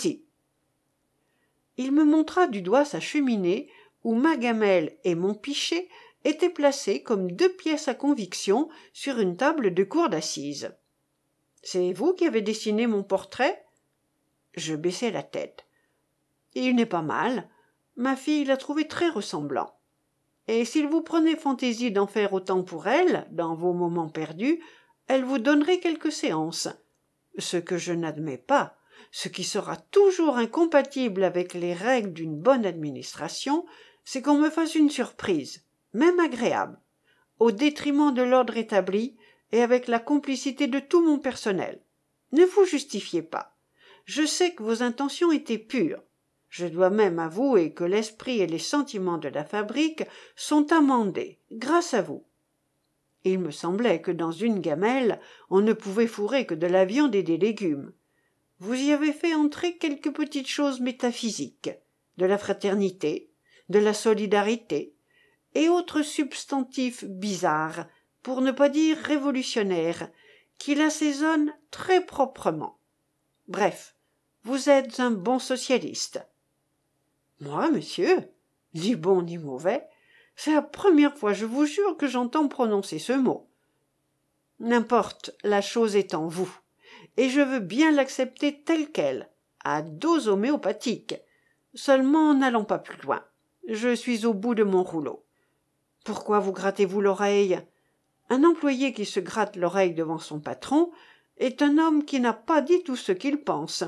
Il me montra du doigt sa cheminée, où ma gamelle et mon pichet étaient placés comme deux pièces à conviction sur une table de cour d'assises. « C'est vous qui avez dessiné mon portrait ?» Je baissai la tête. « Il n'est pas mal. Ma fille l'a trouvé très ressemblant. Et s'il vous prenait fantaisie d'en faire autant pour elle, dans vos moments perdus, elle vous donnerait quelques séances. Ce que je n'admets pas, ce qui sera toujours incompatible avec les règles d'une bonne administration, c'est qu'on me fasse une surprise, même agréable, au détriment de l'ordre établi et avec la complicité de tout mon personnel. Ne vous justifiez pas. Je sais que vos intentions étaient pures. Je dois même avouer que l'esprit et les sentiments de la fabrique sont amendés, grâce à vous. Il me semblait que dans une gamelle, on ne pouvait fourrer que de la viande et des légumes. Vous y avez fait entrer quelques petites choses métaphysiques, de la fraternité, de la solidarité, et autres substantifs bizarres, pour ne pas dire révolutionnaires, qui l'assaisonnent très proprement. Bref, vous êtes un bon socialiste. Moi, monsieur, ni bon ni mauvais, c'est la première fois, je vous jure, que j'entends prononcer ce mot. N'importe, la chose est en vous, et je veux bien l'accepter telle qu'elle, à dose homéopathique, seulement n'allons pas plus loin. Je suis au bout de mon rouleau. Pourquoi vous grattez-vous l'oreille? Un employé qui se gratte l'oreille devant son patron est un homme qui n'a pas dit tout ce qu'il pense.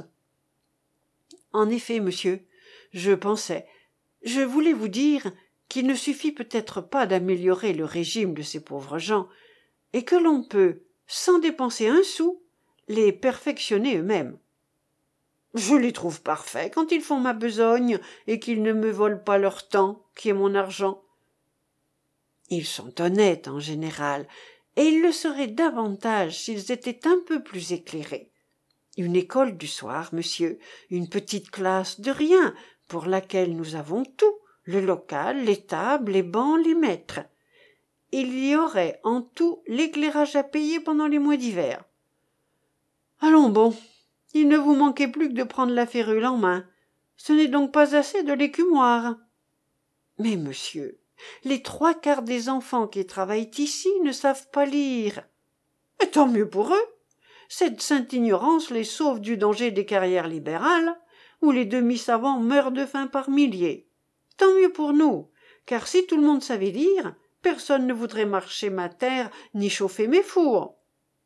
En effet, monsieur, je pensais, je voulais vous dire qu'il ne suffit peut-être pas d'améliorer le régime de ces pauvres gens, et que l'on peut, sans dépenser un sou, les perfectionner eux-mêmes. Je les trouve parfaits quand ils font ma besogne et qu'ils ne me volent pas leur temps, qui est mon argent. Ils sont honnêtes en général, et ils le seraient davantage s'ils étaient un peu plus éclairés. Une école du soir, monsieur, une petite classe de rien, pour laquelle nous avons tout, le local, les tables, les bancs, les maîtres. Il y aurait en tout l'éclairage à payer pendant les mois d'hiver. Allons bon, il ne vous manquait plus que de prendre la férule en main. Ce n'est donc pas assez de l'écumoire. Mais monsieur, les trois quarts des enfants qui travaillent ici ne savent pas lire. Et tant mieux pour eux. Cette sainte ignorance les sauve du danger des carrières libérales, où les demi-savants meurent de faim par milliers. Tant mieux pour nous, car si tout le monde savait lire, personne ne voudrait marcher ma terre ni chauffer mes fours.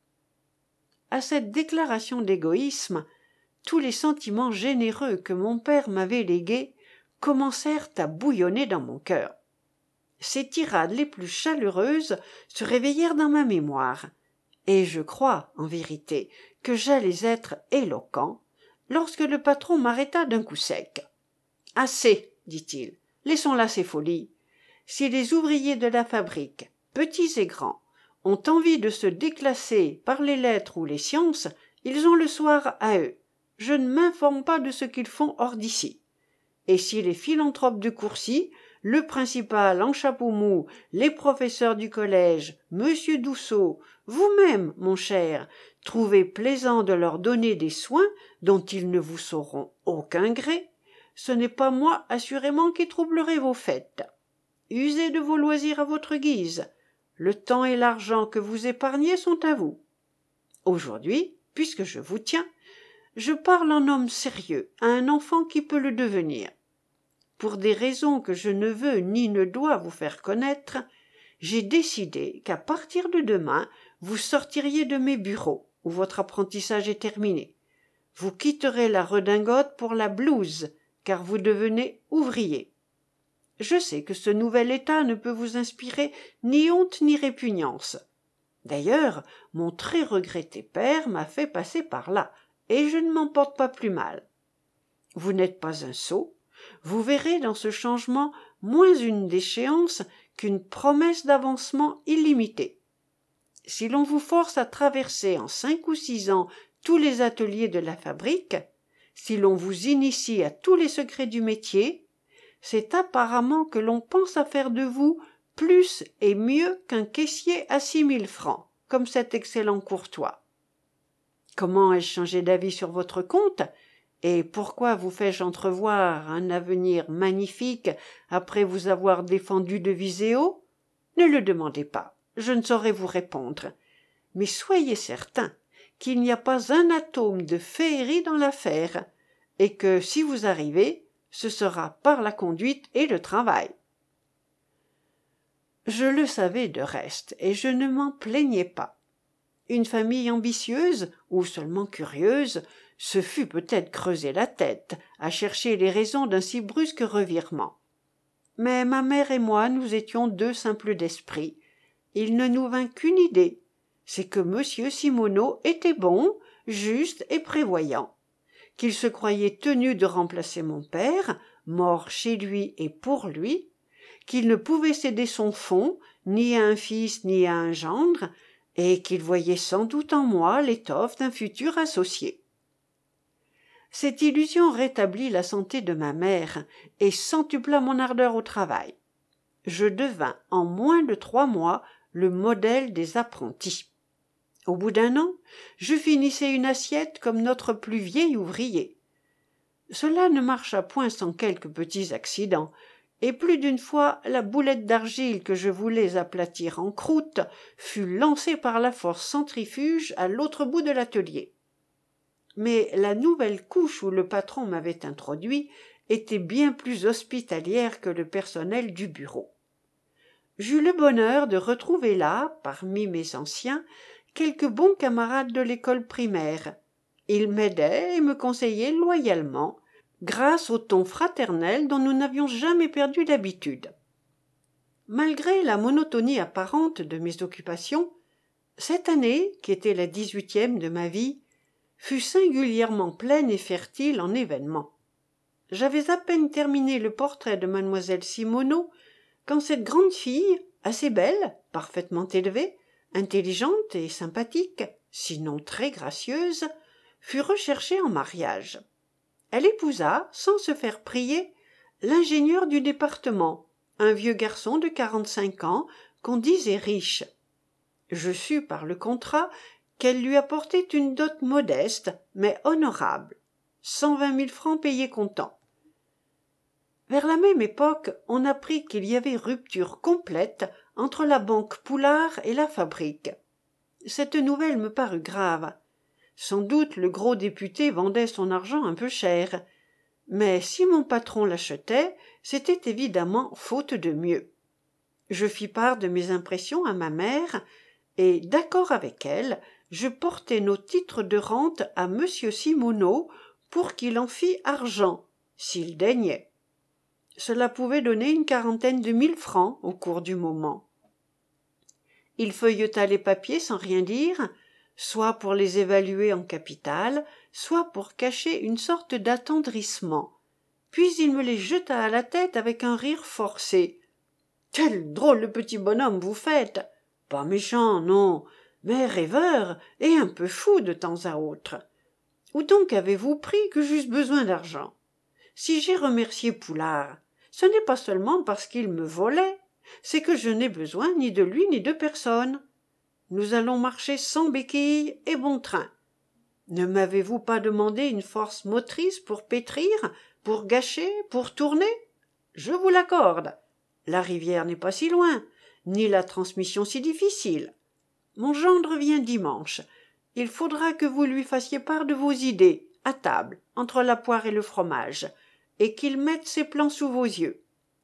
À cette déclaration d'égoïsme, tous les sentiments généreux que mon père m'avait légués commencèrent à bouillonner dans mon cœur. Ces tirades les plus chaleureuses se réveillèrent dans ma mémoire, et je crois, en vérité, que j'allais être éloquent, lorsque le patron m'arrêta d'un coup sec. « Assez, dit-il, laissons là ces folies. Si les ouvriers de la fabrique, petits et grands, ont envie de se déclasser par les lettres ou les sciences, ils ont le soir à eux. Je ne m'informe pas de ce qu'ils font hors d'ici. Et si les philanthropes de Courcy, le principal en chapeau mou, les professeurs du collège, monsieur Dousseau, vous-même, mon cher, trouvez plaisant de leur donner des soins dont ils ne vous sauront aucun gré, ce n'est pas moi assurément qui troublerai vos fêtes. Usez de vos loisirs à votre guise. Le temps et l'argent que vous épargnez sont à vous. Aujourd'hui, puisque je vous tiens, je parle en homme sérieux à un enfant qui peut le devenir. Pour des raisons que je ne veux ni ne dois vous faire connaître, j'ai décidé qu'à partir de demain, vous sortiriez de mes bureaux, où votre apprentissage est terminé. Vous quitterez la redingote pour la blouse, car vous devenez ouvrier. Je sais que ce nouvel état ne peut vous inspirer ni honte ni répugnance. D'ailleurs, mon très regretté père m'a fait passer par là, et je ne m'en porte pas plus mal. Vous n'êtes pas un sot, vous verrez dans ce changement moins une déchéance qu'une promesse d'avancement illimité. Si l'on vous force à traverser en cinq ou six ans tous les ateliers de la fabrique, si l'on vous initie à tous les secrets du métier, c'est apparemment que l'on pense à faire de vous plus et mieux qu'un caissier à six mille francs. comme cet excellent courtois. Comment ai-je changé d'avis sur votre compte, et pourquoi vous fais-je entrevoir un avenir magnifique après vous avoir défendu de viser haut? Ne le demandez pas, je ne saurais vous répondre. Mais soyez certain qu'il n'y a pas un atome de féerie dans l'affaire, et que si vous arrivez, ce sera par la conduite et le travail. Je le savais de reste, et je ne m'en plaignais pas. Une famille ambitieuse, ou seulement curieuse, se fût peut-être creusé la tête à chercher les raisons d'un si brusque revirement. Mais ma mère et moi, nous étions deux simples d'esprit. Il ne nous vint qu'une idée, c'est que monsieur Simoneau était bon, juste et prévoyant, qu'il se croyait tenu de remplacer mon père, mort chez lui et pour lui, qu'il ne pouvait céder son fonds ni à un fils ni à un gendre, et qu'il voyait sans doute en moi l'étoffe d'un futur associé. Cette illusion rétablit la santé de ma mère et centupla mon ardeur au travail. Je devins en moins de trois mois le modèle des apprentis. Au bout d'un an, je finissais une assiette comme notre plus vieil ouvrier. Cela ne marcha point sans quelques petits accidents, et plus d'une fois la boulette d'argile que je voulais aplatir en croûte fut lancée par la force centrifuge à l'autre bout de l'atelier. Mais la nouvelle couche où le patron m'avait introduit était bien plus hospitalière que le personnel du bureau. J'eus le bonheur de retrouver là, parmi mes anciens, quelques bons camarades de l'école primaire. Ils m'aidaient et me conseillaient loyalement, grâce au ton fraternel dont nous n'avions jamais perdu l'habitude. Malgré la monotonie apparente de mes occupations, cette année, qui était la dix-huitième de ma vie, fut singulièrement pleine et fertile en événements. J'avais à peine terminé le portrait de mademoiselle Simoneau quand cette grande fille, assez belle, parfaitement élevée, intelligente et sympathique, sinon très gracieuse, fut recherchée en mariage. Elle épousa, sans se faire prier, l'ingénieur du département, un vieux garçon de quarante-cinq ans qu'on disait riche. Je sus par le contrat qu'elle lui apportait une dot modeste, mais honorable, cent vingt mille francs payés comptant. Vers la même époque, on apprit qu'il y avait rupture complète entre la banque Poulard et la fabrique. Cette nouvelle me parut grave. Sans doute le gros député vendait son argent un peu cher, mais si mon patron l'achetait, c'était évidemment faute de mieux. Je fis part de mes impressions à ma mère, et, d'accord avec elle, je portai nos titres de rente à monsieur Simoneau pour qu'il en fît argent, s'il daignait. Cela pouvait donner une quarantaine de mille francs au cours du moment. Il feuilleta les papiers sans rien dire, soit pour les évaluer en capital, soit pour cacher une sorte d'attendrissement. Puis il me les jeta à la tête avec un rire forcé. « Quel drôle de petit bonhomme vous faites! Pas méchant, non, mais rêveur et un peu fou de temps à autre. Où donc avez-vous pris que j'eusse besoin d'argent? Si j'ai remercié Poulard, ce n'est pas seulement parce qu'il me volait, c'est que je n'ai besoin ni de lui ni de personne. Nous allons marcher sans béquilles et bon train. Ne m'avez-vous pas demandé une force motrice pour pétrir, pour gâcher, pour tourner? Je vous l'accorde. La rivière n'est pas si loin, ni la transmission si difficile. Mon gendre vient dimanche. Il faudra que vous lui fassiez part de vos idées, à table, entre la poire et le fromage, et qu'il mette ses plans sous vos yeux. »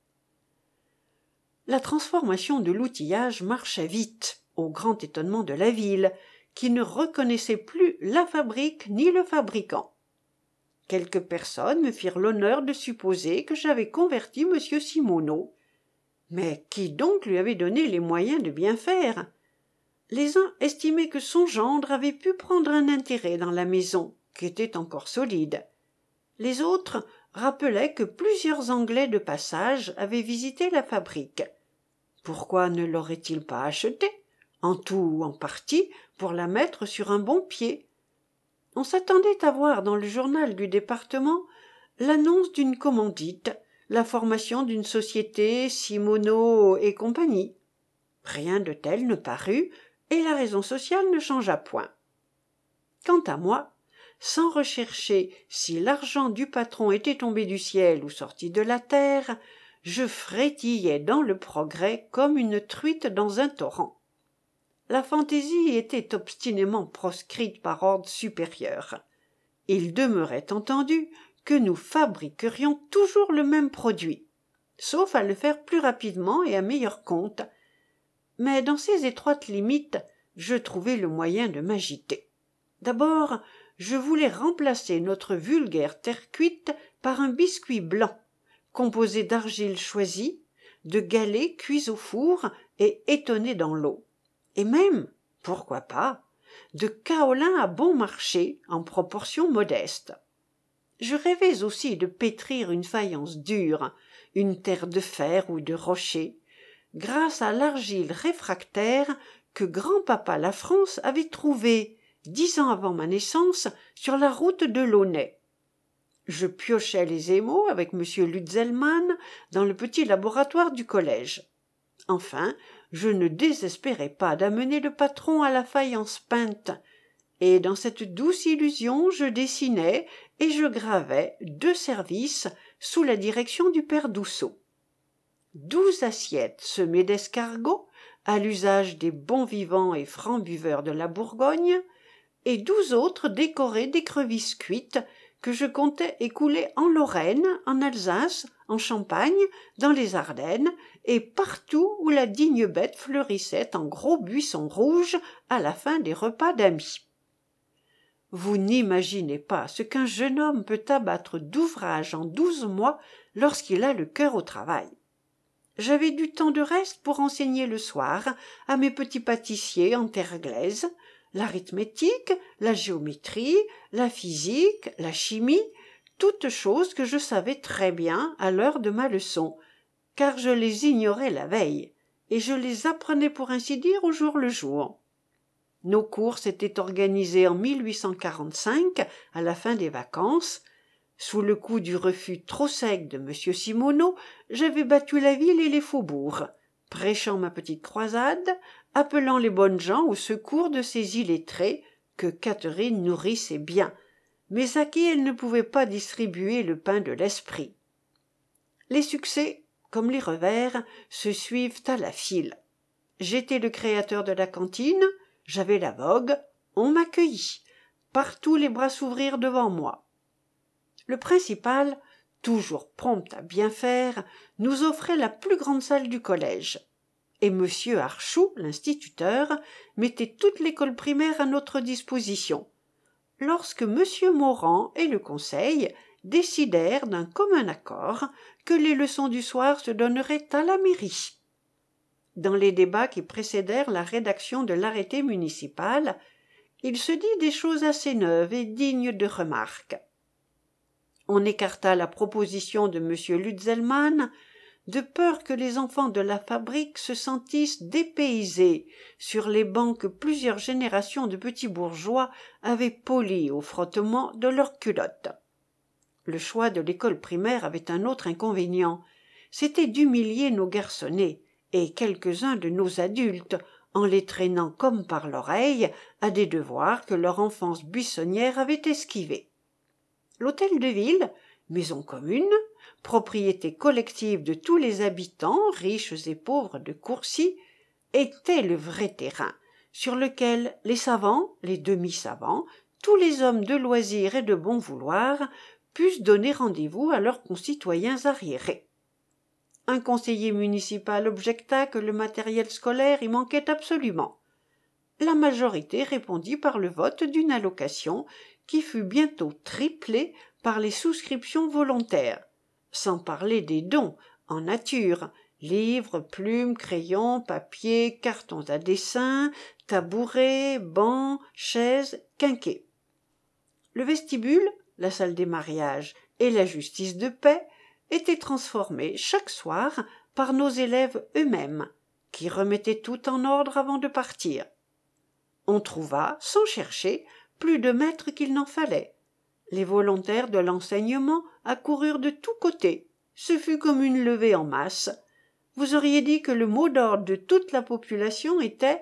La transformation de l'outillage marchait vite, au grand étonnement de la ville, qui ne reconnaissait plus la fabrique ni le fabricant. Quelques personnes me firent l'honneur de supposer que j'avais converti monsieur Simoneau. Mais qui donc lui avait donné les moyens de bien faire? Les uns estimaient que son gendre avait pu prendre un intérêt dans la maison, qui était encore solide. Les autres rappelaient que plusieurs Anglais de passage avaient visité la fabrique. Pourquoi ne l'auraient-ils pas achetée, en tout ou en partie, pour la mettre sur un bon pied? On s'attendait à voir dans le journal du département l'annonce d'une commandite, la formation d'une société Simoneau et compagnie. Rien de tel ne parut, et la raison sociale ne changea point. Quant à moi, sans rechercher si l'argent du patron était tombé du ciel ou sorti de la terre, je frétillais dans le progrès comme une truite dans un torrent. La fantaisie était obstinément proscrite par ordre supérieur. Il demeurait entendu que nous fabriquerions toujours le même produit, sauf à le faire plus rapidement et à meilleur compte. Mais dans ces étroites limites, je trouvai le moyen de m'agiter. D'abord, je voulais remplacer notre vulgaire terre cuite par un biscuit blanc, composé d'argile choisie, de galets cuits au four et étonnés dans l'eau, et même, pourquoi pas, de kaolin à bon marché en proportion modeste. Je rêvais aussi de pétrir une faïence dure, une terre de fer ou de rocher, grâce à l'argile réfractaire que grand-papa la France avait trouvée, dix ans avant ma naissance, sur la route de Launay. Je piochais les émaux avec M. Lutzelmann dans le petit laboratoire du collège. Enfin, je ne désespérais pas d'amener le patron à la faïence peinte, et dans cette douce illusion je dessinais et je gravais deux services sous la direction du père Douceau. Douze assiettes semées d'escargots, à l'usage des bons vivants et francs buveurs de la Bourgogne, et douze autres décorées d'écrevisses cuites que je comptais écouler en Lorraine, en Alsace, en Champagne, dans les Ardennes, et partout où la digne bête fleurissait en gros buissons rouges à la fin des repas d'amis. Vous n'imaginez pas ce qu'un jeune homme peut abattre d'ouvrage en douze mois lorsqu'il a le cœur au travail. J'avais du temps de reste pour enseigner le soir à mes petits pâtissiers en terre glaise, l'arithmétique, la géométrie, la physique, la chimie, toutes choses que je savais très bien à l'heure de ma leçon, car je les ignorais la veille, et je les apprenais pour ainsi dire au jour le jour. Nos cours s'étaient organisés en mille huit cent quarante-cinq, à la fin des vacances. Sous le coup du refus trop sec de M. Simoneau, j'avais battu la ville et les faubourgs, prêchant ma petite croisade, appelant les bonnes gens au secours de ces illettrés que Catherine nourrissait bien, mais à qui elle ne pouvait pas distribuer le pain de l'esprit. Les succès, comme les revers, se suivent à la file. J'étais le créateur de la cantine, j'avais la vogue, on m'accueillit, partout les bras s'ouvrirent devant moi. Le principal, toujours prompt à bien faire, nous offrait la plus grande salle du collège, et M. Archoux, l'instituteur, mettait toute l'école primaire à notre disposition, lorsque M. Morand et le conseil décidèrent d'un commun accord que les leçons du soir se donneraient à la mairie. Dans les débats qui précédèrent la rédaction de l'arrêté municipal, il se dit des choses assez neuves et dignes de remarque. On écarta la proposition de M. Lutzelmann, de peur que les enfants de la fabrique se sentissent dépaysés sur les bancs que plusieurs générations de petits bourgeois avaient polis au frottement de leurs culottes. Le choix de l'école primaire avait un autre inconvénient, c'était d'humilier nos garçonnets et quelques-uns de nos adultes, en les traînant comme par l'oreille à des devoirs que leur enfance buissonnière avait esquivés. L'hôtel de ville, maison commune, propriété collective de tous les habitants, riches et pauvres de Courcy, était le vrai terrain, sur lequel les savants, les demi-savants, tous les hommes de loisir et de bon vouloir pussent donner rendez-vous à leurs concitoyens arriérés. Un conseiller municipal objecta que le matériel scolaire y manquait absolument. La majorité répondit par le vote d'une allocation qui fut bientôt triplée par les souscriptions volontaires, sans parler des dons en nature, livres, plumes, crayons, papier, cartons à dessin, tabourets, bancs, chaises, quinquets. Le vestibule, la salle des mariages et la justice de paix étaient transformés chaque soir par nos élèves eux-mêmes, qui remettaient tout en ordre avant de partir. On trouva, sans chercher, plus de maîtres qu'il n'en fallait. Les volontaires de l'enseignement accoururent de tous côtés. Ce fut comme une levée en masse. Vous auriez dit que le mot d'ordre de toute la population était «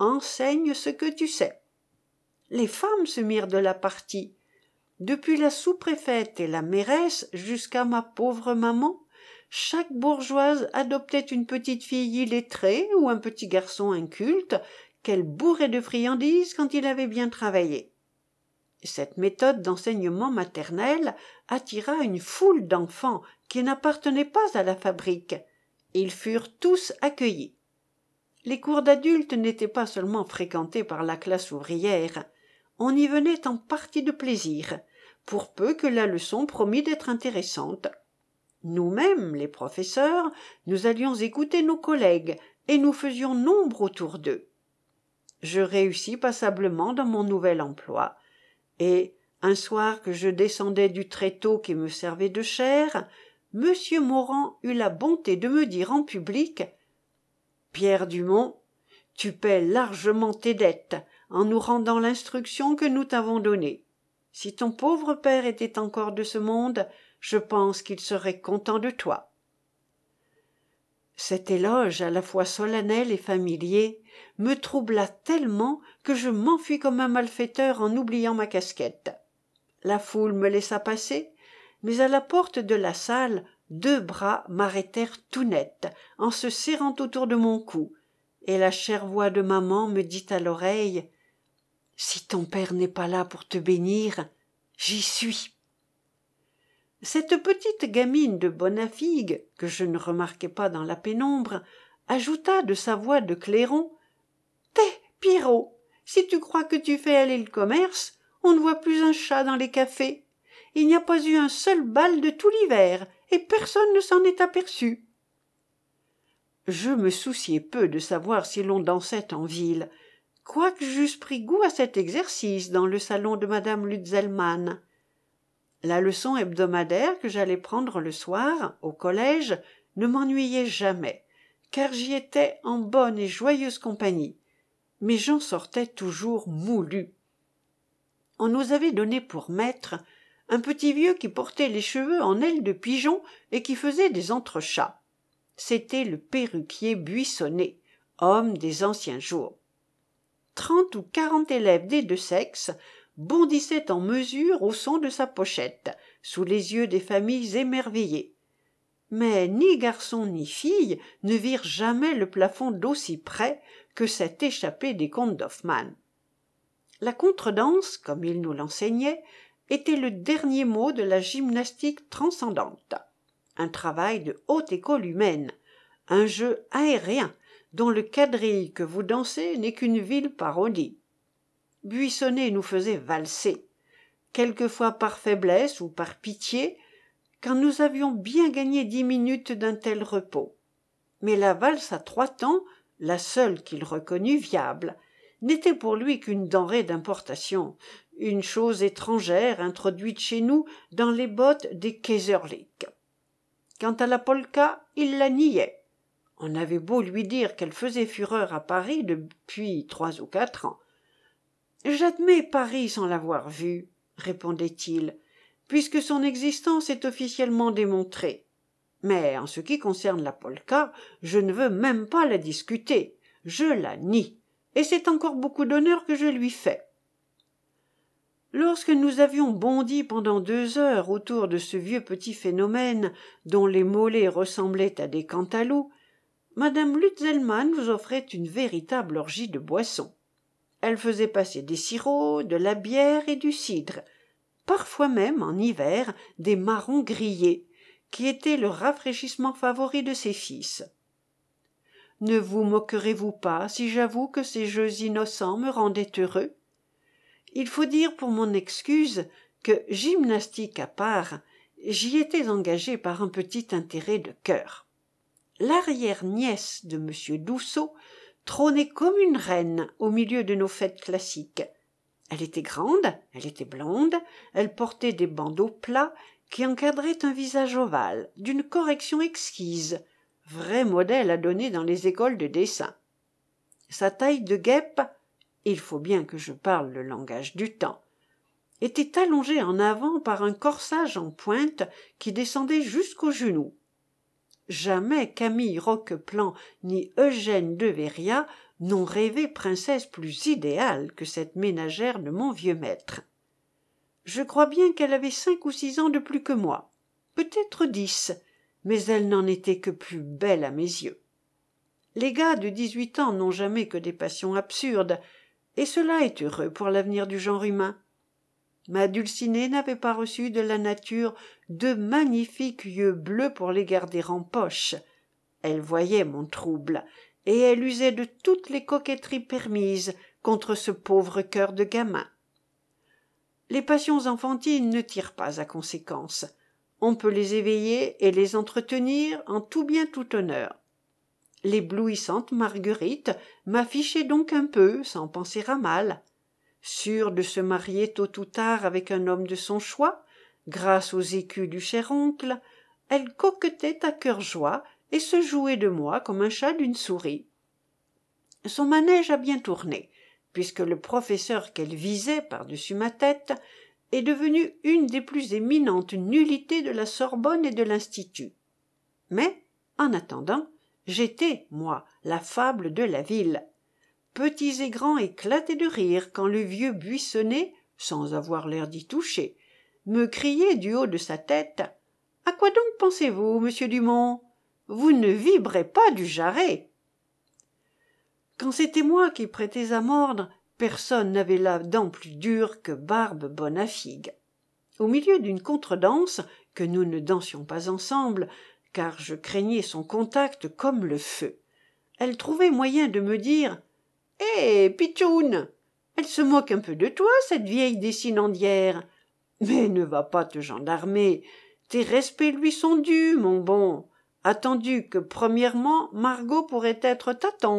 enseigne ce que tu sais. Les femmes se mirent de la partie. Depuis la sous-préfète et la mairesse jusqu'à ma pauvre maman, chaque bourgeoise adoptait une petite fille illettrée ou un petit garçon inculte qu'elle bourrait de friandises quand il avait bien travaillé. Cette méthode d'enseignement maternel attira une foule d'enfants qui n'appartenaient pas à la fabrique. Ils furent tous accueillis. Les cours d'adultes n'étaient pas seulement fréquentés par la classe ouvrière. On y venait en partie de plaisir, pour peu que la leçon promît d'être intéressante. Nous-mêmes, les professeurs, nous allions écouter nos collègues, et nous faisions nombre autour d'eux. Je réussis passablement dans mon nouvel emploi, et, un soir que je descendais du tréteau qui me servait de chaire, Monsieur Morand eut la bonté de me dire en public « Pierre Dumont, tu paies largement tes dettes en nous rendant l'instruction que nous t'avons donnée. Si ton pauvre père était encore de ce monde, je pense qu'il serait content de toi. » Cet éloge à la fois solennel et familier me troubla tellement que je m'enfuis comme un malfaiteur en oubliant ma casquette. La foule me laissa passer, mais à la porte de la salle, deux bras m'arrêtèrent tout net, en se serrant autour de mon cou, et la chère voix de maman me dit à l'oreille « Si ton père n'est pas là pour te bénir, j'y suis. » Cette petite gamine de Bonafigue, que je ne remarquai pas dans la pénombre, ajouta de sa voix de clairon « Té, Pierrot, si tu crois que tu fais aller le commerce, on ne voit plus un chat dans les cafés. Il n'y a pas eu un seul bal de tout l'hiver, et personne ne s'en est aperçu. » Je me souciais peu de savoir si l'on dansait en ville, quoique j'eusse pris goût à cet exercice dans le salon de madame Lutzelmann. La leçon hebdomadaire que j'allais prendre le soir, au collège, ne m'ennuyait jamais, car j'y étais en bonne et joyeuse compagnie, mais j'en sortais toujours moulu. On nous avait donné pour maître un petit vieux qui portait les cheveux en ailes de pigeon et qui faisait des entrechats. C'était le perruquier Buissonnet, homme des anciens jours. Trente ou quarante élèves des deux sexes bondissaient en mesure au son de sa pochette, sous les yeux des familles émerveillées. Mais ni garçon ni fille ne virent jamais le plafond d'aussi près que cette échappée des contes d'Hoffmann. La contredanse, comme il nous l'enseignait, était le dernier mot de la gymnastique transcendante, un travail de haute école humaine, un jeu aérien dont le quadrille que vous dansez n'est qu'une vile parodie. Buissonnet nous faisait valser, quelquefois par faiblesse ou par pitié, quand nous avions bien gagné dix minutes d'un tel repos. Mais la valse à trois temps, la seule qu'il reconnut viable, n'était pour lui qu'une denrée d'importation, une chose étrangère introduite chez nous dans les bottes des Kaiserlich. Quant à la polka, il la niait. On avait beau lui dire qu'elle faisait fureur à Paris depuis trois ou quatre ans. « J'admets Paris sans l'avoir vue, » répondait-il, puisque son existence est officiellement démontrée. Mais en ce qui concerne la polka, je ne veux même pas la discuter, je la nie, et c'est encore beaucoup d'honneur que je lui fais. Lorsque nous avions bondi pendant deux heures autour de ce vieux petit phénomène dont les mollets ressemblaient à des cantaloupes, madame Lutzelmann nous offrait une véritable orgie de boissons. Elle faisait passer des sirops, de la bière et du cidre, parfois même, en hiver, des marrons grillés, qui étaient le rafraîchissement favori de ses fils. Ne vous moquerez-vous pas si j'avoue que ces jeux innocents me rendaient heureux? Il faut dire pour mon excuse que, gymnastique à part, j'y étais engagé par un petit intérêt de cœur. L'arrière-nièce de M. Douceau trônait comme une reine au milieu de nos fêtes classiques. Elle était grande, elle était blonde, elle portait des bandeaux plats qui encadraient un visage ovale, d'une correction exquise, vrai modèle à donner dans les écoles de dessin. Sa taille de guêpe, il faut bien que je parle le langage du temps, était allongée en avant par un corsage en pointe qui descendait jusqu'aux genoux. Jamais Camille Roqueplan ni Eugène Devéria n'ont rêvé princesse plus idéale que cette ménagère de mon vieux maître. Je crois bien qu'elle avait cinq ou six ans de plus que moi, peut-être dix, mais elle n'en était que plus belle à mes yeux. Les gars de dix-huit ans n'ont jamais que des passions absurdes, et cela est heureux pour l'avenir du genre humain. Ma Dulcinée n'avait pas reçu de la nature de magnifiques yeux bleus pour les garder en poche. Elle voyait mon trouble, et elle usait de toutes les coquetteries permises contre ce pauvre cœur de gamin. Les passions enfantines ne tirent pas à conséquence. On peut les éveiller et les entretenir en tout bien tout honneur. L'éblouissante Marguerite m'affichait donc un peu, sans penser à mal. Sûre de se marier tôt ou tard avec un homme de son choix, grâce aux écus du cher oncle, elle coquetait à cœur joie et se jouait de moi comme un chat d'une souris. Son manège a bien tourné, puisque le professeur qu'elle visait par-dessus ma tête est devenu une des plus éminentes nullités de la Sorbonne et de l'Institut. Mais, en attendant, j'étais, moi, la fable de la ville. Petits et grands éclataient de rire quand le vieux buissonnet, sans avoir l'air d'y toucher, me criait du haut de sa tête « À quoi donc pensez-vous, monsieur Dumont? Vous ne vibrez pas du jarret !» Quand c'était moi qui prêtais à mordre, personne n'avait la dent plus dure que Barbe Bonafigue. Au milieu d'une contredanse, que nous ne dansions pas ensemble, car je craignais son contact comme le feu, elle trouvait moyen de me dire « Hé, pitchoun, elle se moque un peu de toi, cette vieille dessinandière. Mais ne va pas te gendarmer, tes respects lui sont dus, mon bon, attendu que, premièrement, Margot pourrait être ta tante. »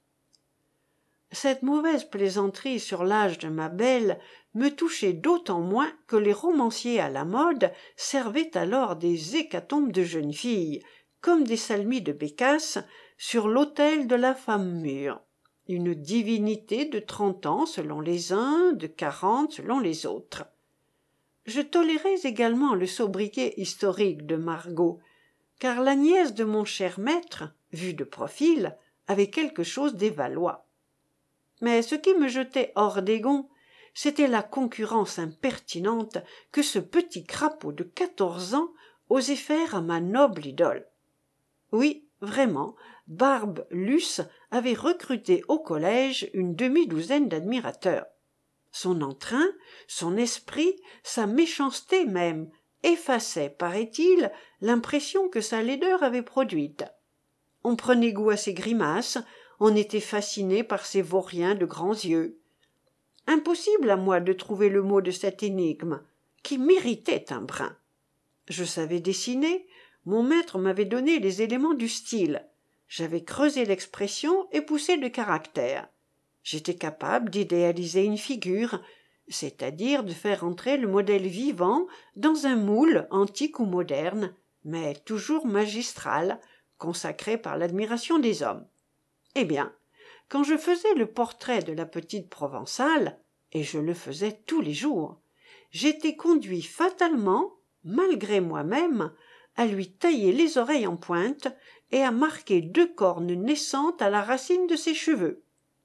Cette mauvaise plaisanterie sur l'âge de ma belle me touchait d'autant moins que les romanciers à la mode servaient alors des hécatombes de jeunes filles, comme des salmis de Bécasse, sur l'autel de la femme mûre. Une divinité de trente ans selon les uns, de quarante selon les autres. Je tolérais également le sobriquet historique de Margot, car la nièce de mon cher maître, vue de profil, avait quelque chose des Valois. Mais ce qui me jetait hors des gonds, c'était la concurrence impertinente que ce petit crapaud de quatorze ans osait faire à ma noble idole. Oui, vraiment, Barbe Luce avait recruté au collège une demi-douzaine d'admirateurs. Son entrain, son esprit, sa méchanceté même, effaçaient, paraît-il, l'impression que sa laideur avait produite. On prenait goût à ses grimaces, on était fasciné par ses vauriens de grands yeux. Impossible à moi de trouver le mot de cette énigme, qui m'irritait un brin. Je savais dessiner, mon maître m'avait donné les éléments du style. J'avais creusé l'expression et poussé le caractère. J'étais capable d'idéaliser une figure, c'est-à-dire de faire entrer le modèle vivant dans un moule antique ou moderne, mais toujours magistral, consacré par l'admiration des hommes. Eh bien, quand je faisais le portrait de la petite Provençale, et je le faisais tous les jours, j'étais conduit fatalement, malgré moi-même, à lui tailler les oreilles en pointe et à marquer deux cornes naissantes à la racine de ses cheveux.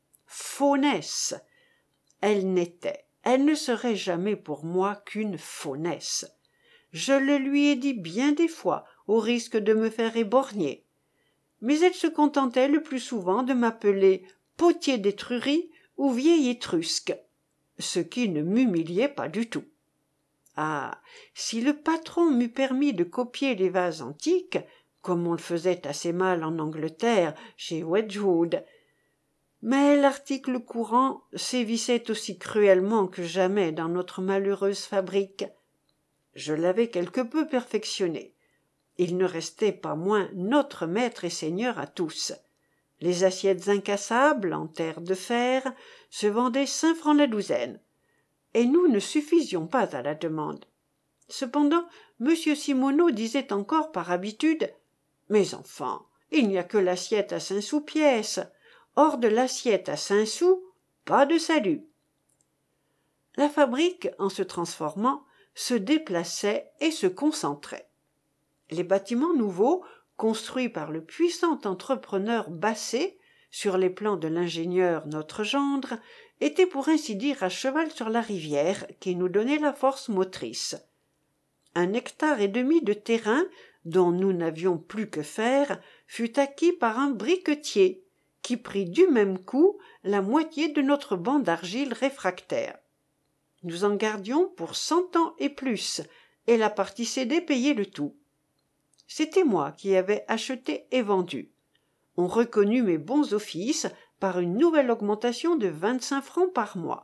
Faunesse. Elle n'était, elle ne serait jamais pour moi qu'une faunesse. Je le lui ai dit bien des fois, au risque de me faire éborgner. Mais elle se contentait le plus souvent de m'appeler potier d'Étrurie ou vieille étrusque, ce qui ne m'humiliait pas du tout. Ah, si le patron m'eût permis de copier les vases antiques, comme on le faisait assez mal en Angleterre, chez Wedgwood. Mais l'article courant sévissait aussi cruellement que jamais dans notre malheureuse fabrique. Je l'avais quelque peu perfectionné. Il ne restait pas moins notre maître et seigneur à tous. Les assiettes incassables, en terre de fer, se vendaient cinq francs la douzaine. Et nous ne suffisions pas à la demande. Cependant, M. Simoneau disait encore par habitude « Mais enfants, il n'y a que l'assiette à cinq sous pièce. Hors de l'assiette à cinq sous, pas de salut. » La fabrique, en se transformant, se déplaçait et se concentrait. Les bâtiments nouveaux, construit par le puissant entrepreneur Basset, sur les plans de l'ingénieur notre gendre, était pour ainsi dire à cheval sur la rivière qui nous donnait la force motrice. Un hectare et demi de terrain, dont nous n'avions plus que faire, fut acquis par un briquetier, qui prit du même coup la moitié de notre banc d'argile réfractaire. Nous en gardions pour cent ans et plus, et la partie cédée payait le tout. C'était moi qui avais acheté et vendu. On reconnut mes bons offices par une nouvelle augmentation de vingt-cinq francs par mois.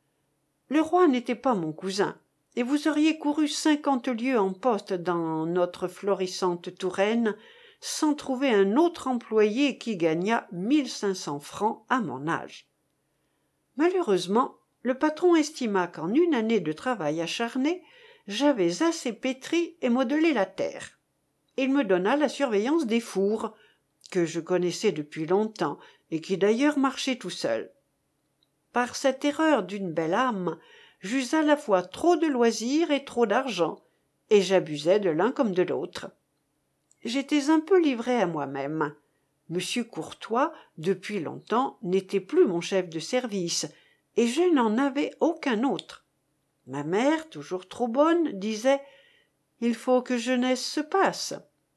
Le roi n'était pas mon cousin, et vous auriez couru cinquante lieues en poste dans notre florissante Touraine sans trouver un autre employé qui gagnât mille cinq cents francs à mon âge. Malheureusement, le patron estima qu'en une année de travail acharné, j'avais assez pétri et modelé la terre. Il me donna la surveillance des fours, que je connaissais depuis longtemps et qui d'ailleurs marchait tout seul. Par cette erreur d'une belle âme, j'eus à la fois trop de loisirs et trop d'argent, et j'abusais de l'un comme de l'autre. J'étais un peu livré à moi-même. Monsieur Courtois, depuis longtemps, n'était plus mon chef de service, et je n'en avais aucun autre. Ma mère, toujours trop bonne, disait « Il faut que jeunesse se passe ».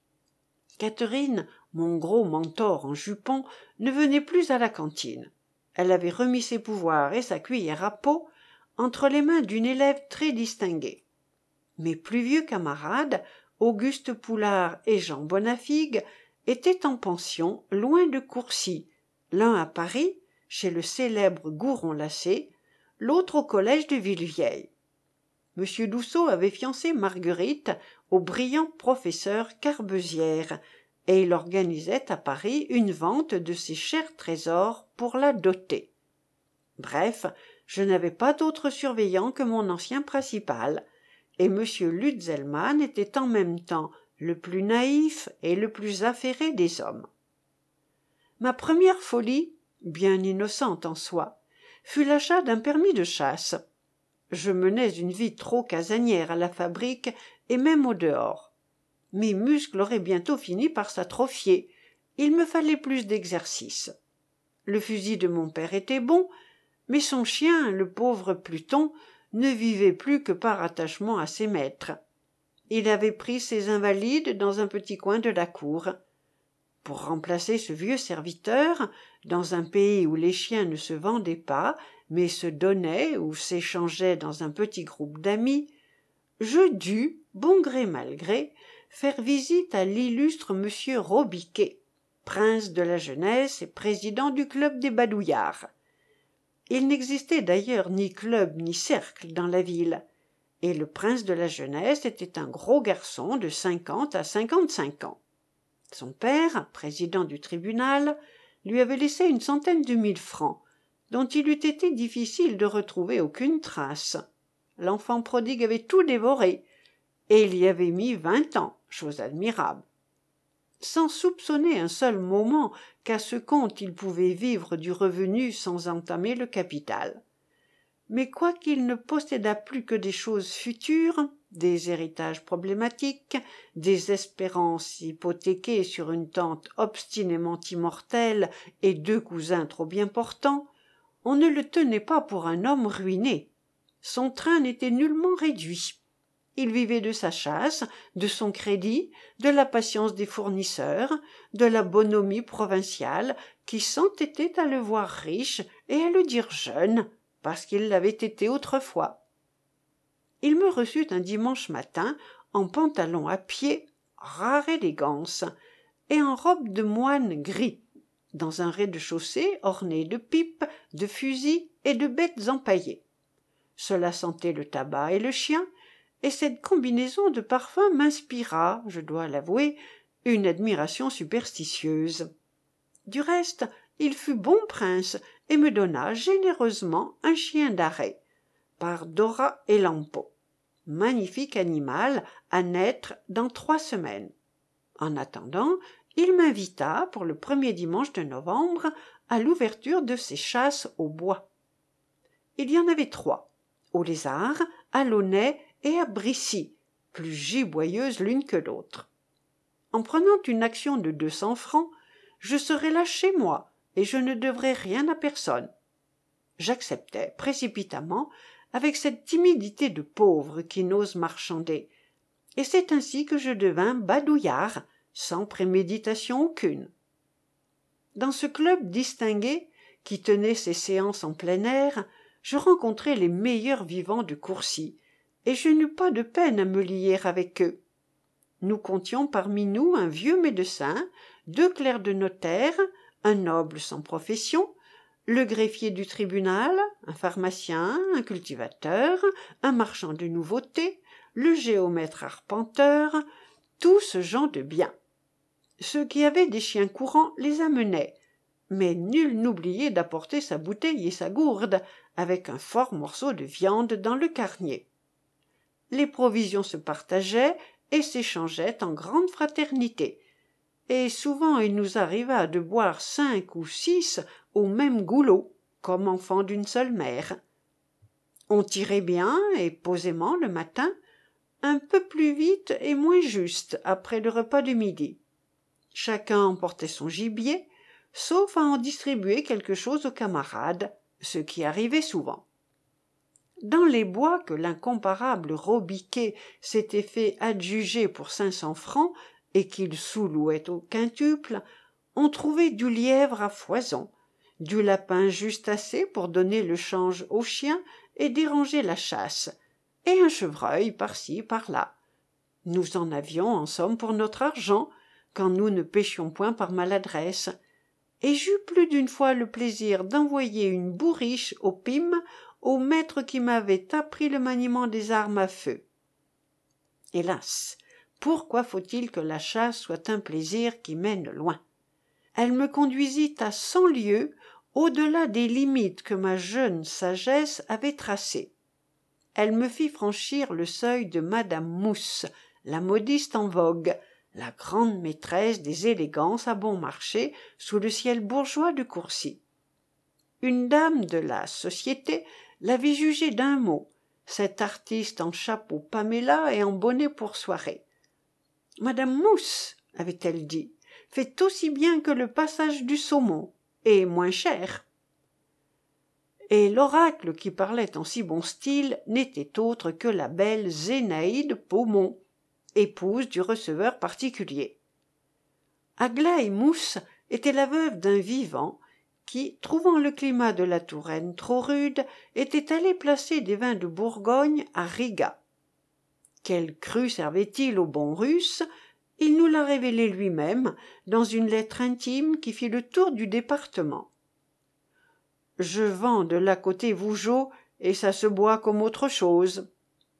Catherine, mon gros mentor en jupon, ne venait plus à la cantine. Elle avait remis ses pouvoirs et sa cuillère à peau entre les mains d'une élève très distinguée. Mes plus vieux camarades, Auguste Poulard et Jean Bonafigue, étaient en pension loin de Courcy, l'un à Paris, chez le célèbre Gouron-Lacé, l'autre au collège de Villevieille. Monsieur Douceau avait fiancé Marguerite au brillant professeur Carbezière, et il organisait à Paris une vente de ses chers trésors pour la doter. Bref, je n'avais pas d'autre surveillant que mon ancien principal, et monsieur Lutzelmann était en même temps le plus naïf et le plus affairé des hommes. Ma première folie, bien innocente en soi, fut l'achat d'un permis de chasse. Je menais une vie trop casanière à la fabrique et même au dehors. Mes muscles auraient bientôt fini par s'atrophier. Il me fallait plus d'exercice. Le fusil de mon père était bon, mais son chien, le pauvre Pluton, ne vivait plus que par attachement à ses maîtres. Il avait pris ses invalides dans un petit coin de la cour. Pour remplacer ce vieux serviteur, dans un pays où les chiens ne se vendaient pas, mais se donnaient ou s'échangeaient dans un petit groupe d'amis, je dus, bon gré mal gré, faire visite à l'illustre monsieur Robiquet, prince de la jeunesse et président du club des Badouillards. Il n'existait d'ailleurs ni club ni cercle dans la ville, et le prince de la jeunesse était un gros garçon de cinquante à cinquante-cinq ans. Son père, président du tribunal, lui avait laissé une centaine de mille francs, dont il eût été difficile de retrouver aucune trace. L'enfant prodigue avait tout dévoré, et il y avait mis vingt ans, chose admirable. Sans soupçonner un seul moment qu'à ce compte il pouvait vivre du revenu sans entamer le capital. Mais quoiqu'il ne possédât plus que des choses futures, des héritages problématiques, des espérances hypothéquées sur une tante obstinément immortelle et deux cousins trop bien portants, on ne le tenait pas pour un homme ruiné. Son train n'était nullement réduit. Il vivait de sa chasse, de son crédit, de la patience des fournisseurs, de la bonhomie provinciale, qui s'entêtait à le voir riche et à le dire jeune, parce qu'il l'avait été autrefois. Il me reçut un dimanche matin en pantalon à pied, rare élégance, et en robe de moine gris, dans un rez-de-chaussée orné de pipes, de fusils et de bêtes empaillées. Cela sentait le tabac et le chien, et cette combinaison de parfums m'inspira, je dois l'avouer, une admiration superstitieuse. Du reste, il fut bon prince et me donna généreusement un chien d'arrêt, par Dora et Lampo, magnifique animal à naître dans trois semaines. En attendant, il m'invita, pour le premier dimanche de novembre, à l'ouverture de ses chasses au bois. Il y en avait trois, au Lézard, à Launay et à Brissy, plus giboyeuses l'une que l'autre. En prenant une action de deux cents francs, je serais là chez moi, et je ne devrais rien à personne. J'acceptais précipitamment, avec cette timidité de pauvre qui n'ose marchander, et c'est ainsi que je devins badouillard, sans préméditation aucune. Dans ce club distingué, qui tenait ses séances en plein air, je rencontrai les meilleurs vivants de Courcy, et je n'eus pas de peine à me lier avec eux. Nous comptions parmi nous un vieux médecin, deux clercs de notaire, un noble sans profession, le greffier du tribunal, un pharmacien, un cultivateur, un marchand de nouveautés, le géomètre arpenteur, tous gens de bien. Ceux qui avaient des chiens courants les amenaient, mais nul n'oubliait d'apporter sa bouteille et sa gourde, avec un fort morceau de viande dans le carnier. Les provisions se partageaient et s'échangeaient en grande fraternité, et souvent il nous arriva de boire cinq ou six au même goulot, comme enfants d'une seule mère. On tirait bien et posément le matin, un peu plus vite et moins juste après le repas de midi. Chacun emportait son gibier, sauf à en distribuer quelque chose aux camarades, ce qui arrivait souvent. Dans les bois que l'incomparable Robiquet s'était fait adjuger pour cinq cents francs et qu'il sous-louait au quintuple, on trouvait du lièvre à foison, du lapin juste assez pour donner le change aux chiens et déranger la chasse, et un chevreuil par-ci par-là. Nous en avions en somme pour notre argent, quand nous ne pêchions point par maladresse, et j'eus plus d'une fois le plaisir d'envoyer une bourriche au pime au maître qui m'avait appris le maniement des armes à feu. Hélas, pourquoi faut-il que la chasse soit un plaisir qui mène loin? Elle me conduisit à cent lieues au-delà des limites que ma jeune sagesse avait tracées. Elle me fit franchir le seuil de Madame Mousse, la modiste en vogue, la grande maîtresse des élégances à bon marché sous le ciel bourgeois de Courcy. Une dame de la société l'avait jugée d'un mot, cette artiste en chapeau Pamela et en bonnet pour soirée. « Madame Mousse, avait-elle dit, fait aussi bien que le passage du saumon, et moins cher. » Et l'oracle qui parlait en si bon style n'était autre que la belle Zénaïde Paumont, épouse du receveur particulier. Aglaé Mousse était la veuve d'un vivant qui, trouvant le climat de la Touraine trop rude, était allé placer des vins de Bourgogne à Riga. Quel cru servait-il au bon russe? Il nous l'a révélé lui-même dans une lettre intime qui fit le tour du département. « Je vends de la côté Vougeot et ça se boit comme autre chose. »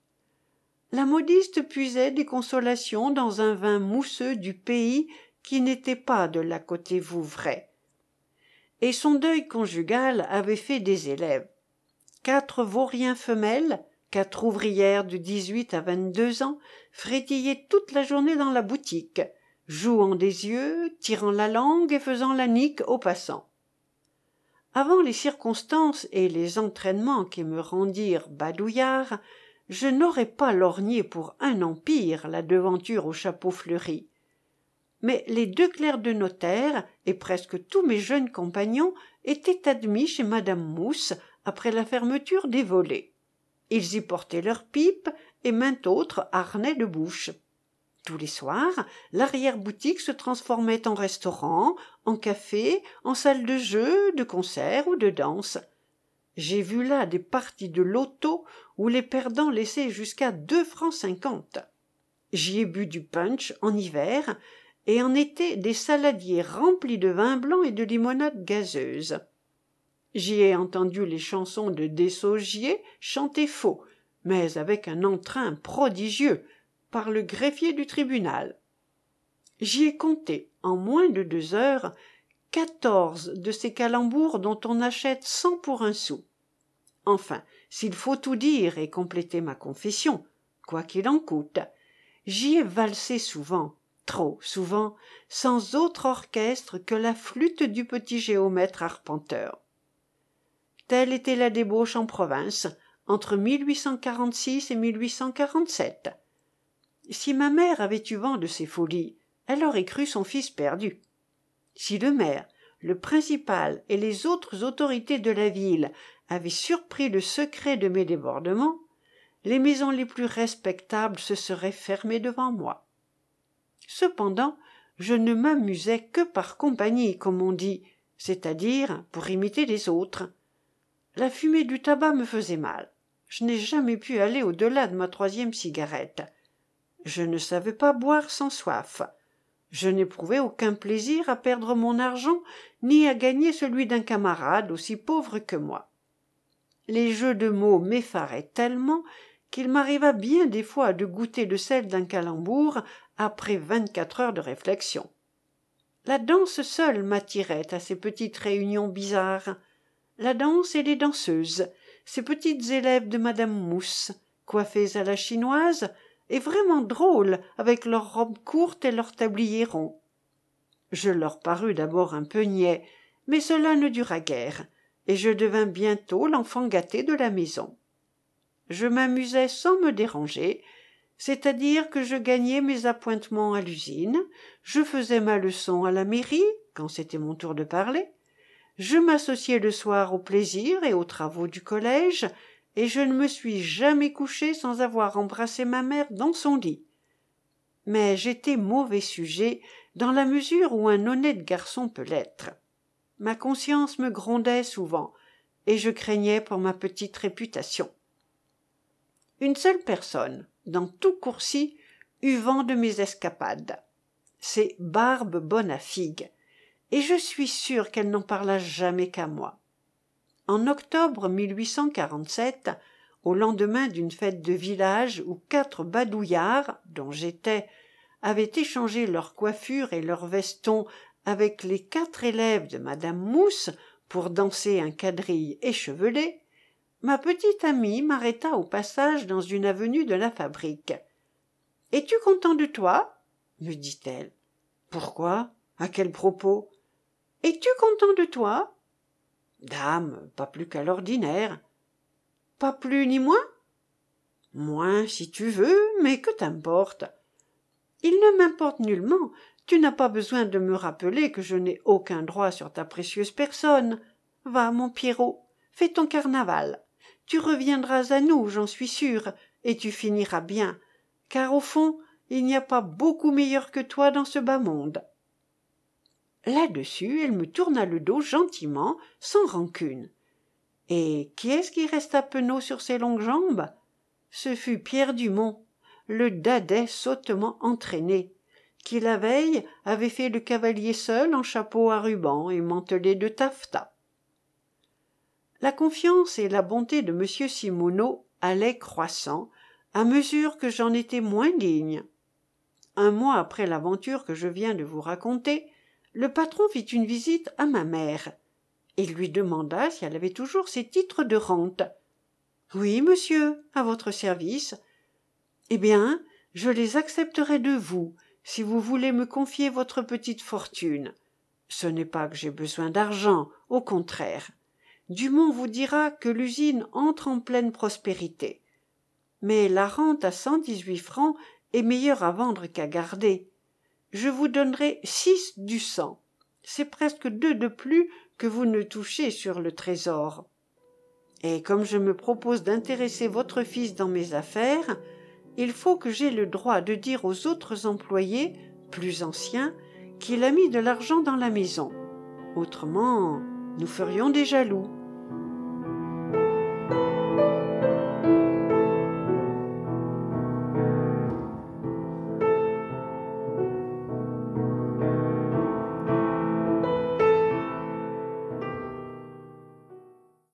La modiste puisait des consolations dans un vin mousseux du pays qui n'était pas de la côté Vouvray. Et son deuil conjugal avait fait des élèves. Quatre vauriens femelles, quatre ouvrières de dix-huit à vingt-deux ans, frétillaient toute la journée dans la boutique, jouant des yeux, tirant la langue et faisant la nique aux passants. Avant les circonstances et les entraînements qui me rendirent badouillard, je n'aurais pas lorgné pour un empire la devanture au chapeau fleuri. Mais les deux clercs de notaire et presque tous mes jeunes compagnons étaient admis chez Madame Mousse après la fermeture des volets. Ils y portaient leurs pipes et maint autre harnais de bouche. Tous les soirs, l'arrière-boutique se transformait en restaurant, en café, en salle de jeu, de concert ou de danse. J'ai vu là des parties de loto où les perdants laissaient jusqu'à deux francs cinquante. J'y ai bu du punch en hiver et en été des saladiers remplis de vin blanc et de limonade gazeuse. J'y ai entendu les chansons de Dessaugiers chanter faux, mais avec un entrain prodigieux, par le greffier du tribunal. J'y ai compté, en moins de deux heures, quatorze de ces calembours dont on achète cent pour un sou. Enfin, s'il faut tout dire et compléter ma confession, quoi qu'il en coûte, j'y ai valsé souvent, trop souvent, sans autre orchestre que la flûte du petit géomètre arpenteur. Telle était la débauche en province, entre mille huit cent quarante-six et mille huit cent quarante-sept. Si ma mère avait eu vent de ces folies, elle aurait cru son fils perdu. Si le maire, le principal et les autres autorités de la ville avaient surpris le secret de mes débordements, les maisons les plus respectables se seraient fermées devant moi. Cependant, je ne m'amusais que par compagnie, comme on dit, c'est-à-dire pour imiter les autres. La fumée du tabac me faisait mal. Je n'ai jamais pu aller au-delà de ma troisième cigarette. Je ne savais pas boire sans soif. Je n'éprouvais aucun plaisir à perdre mon argent, ni à gagner celui d'un camarade aussi pauvre que moi. Les jeux de mots m'effaraient tellement qu'il m'arriva bien des fois de goûter le sel d'un calembour après vingt-quatre heures de réflexion. La danse seule m'attirait à ces petites réunions bizarres. La danse et les danseuses, ces petites élèves de madame Mousse, coiffées à la chinoise, et vraiment drôles avec leurs robes courtes et leurs tabliers ronds. Je leur parus d'abord un peu niais, mais cela ne dura guère, et je devins bientôt l'enfant gâté de la maison. Je m'amusais sans me déranger, c'est-à-dire que je gagnais mes appointements à l'usine, je faisais ma leçon à la mairie, quand c'était mon tour de parler, je m'associais le soir aux plaisirs et aux travaux du collège, et je ne me suis jamais couché sans avoir embrassé ma mère dans son lit. Mais j'étais mauvais sujet dans la mesure où un honnête garçon peut l'être. Ma conscience me grondait souvent, et je craignais pour ma petite réputation. Une seule personne, dans tout Courcy, eut vent de mes escapades. C'est Barbe Bonafigue, et je suis sûre qu'elle n'en parla jamais qu'à moi. En octobre mille huit cent quarante-sept, au lendemain d'une fête de village où quatre badouillards, dont j'étais, avaient échangé leurs coiffures et leurs vestons avec les quatre élèves de madame Mousse pour danser un quadrille échevelé, ma petite amie m'arrêta au passage dans une avenue de la fabrique. « Es-tu content de toi ?» me dit-elle. « Pourquoi ? À quel propos ? Es-tu content de toi ?»« Dame, pas plus qu'à l'ordinaire. »« Pas plus ni moins ?»« Moins, si tu veux, mais que t'importe ?»« Il ne m'importe nullement. Tu n'as pas besoin de me rappeler que je n'ai aucun droit sur ta précieuse personne. Va, mon Pierrot, fais ton carnaval. Tu reviendras à nous, j'en suis sûre, et tu finiras bien, car au fond, il n'y a pas beaucoup meilleur que toi dans ce bas monde. » Là-dessus, elle me tourna le dos gentiment, sans rancune. Et qui est-ce qui resta penaud sur ses longues jambes? Ce fut Pierre Dumont, le dadais sottement entraîné, qui la veille avait fait le cavalier seul en chapeau à ruban et mantelé de taffetas. La confiance et la bonté de monsieur Simoneau allaient croissant à mesure que j'en étais moins digne. Un mois après l'aventure que je viens de vous raconter, le patron fit une visite à ma mère. Il lui demanda si elle avait toujours ses titres de rente. « Oui, monsieur, à votre service. »« Eh bien, je les accepterai de vous, si vous voulez me confier votre petite fortune. Ce n'est pas que j'ai besoin d'argent, au contraire. Dumont vous dira que l'usine entre en pleine prospérité. Mais la rente à cent dix-huit francs est meilleure à vendre qu'à garder. Je vous donnerai six du cent. C'est presque deux de plus que vous ne touchez sur le trésor. Et comme je me propose d'intéresser votre fils dans mes affaires, il faut que j'aie le droit de dire aux autres employés, plus anciens, qu'il a mis de l'argent dans la maison. Autrement, nous ferions des jaloux.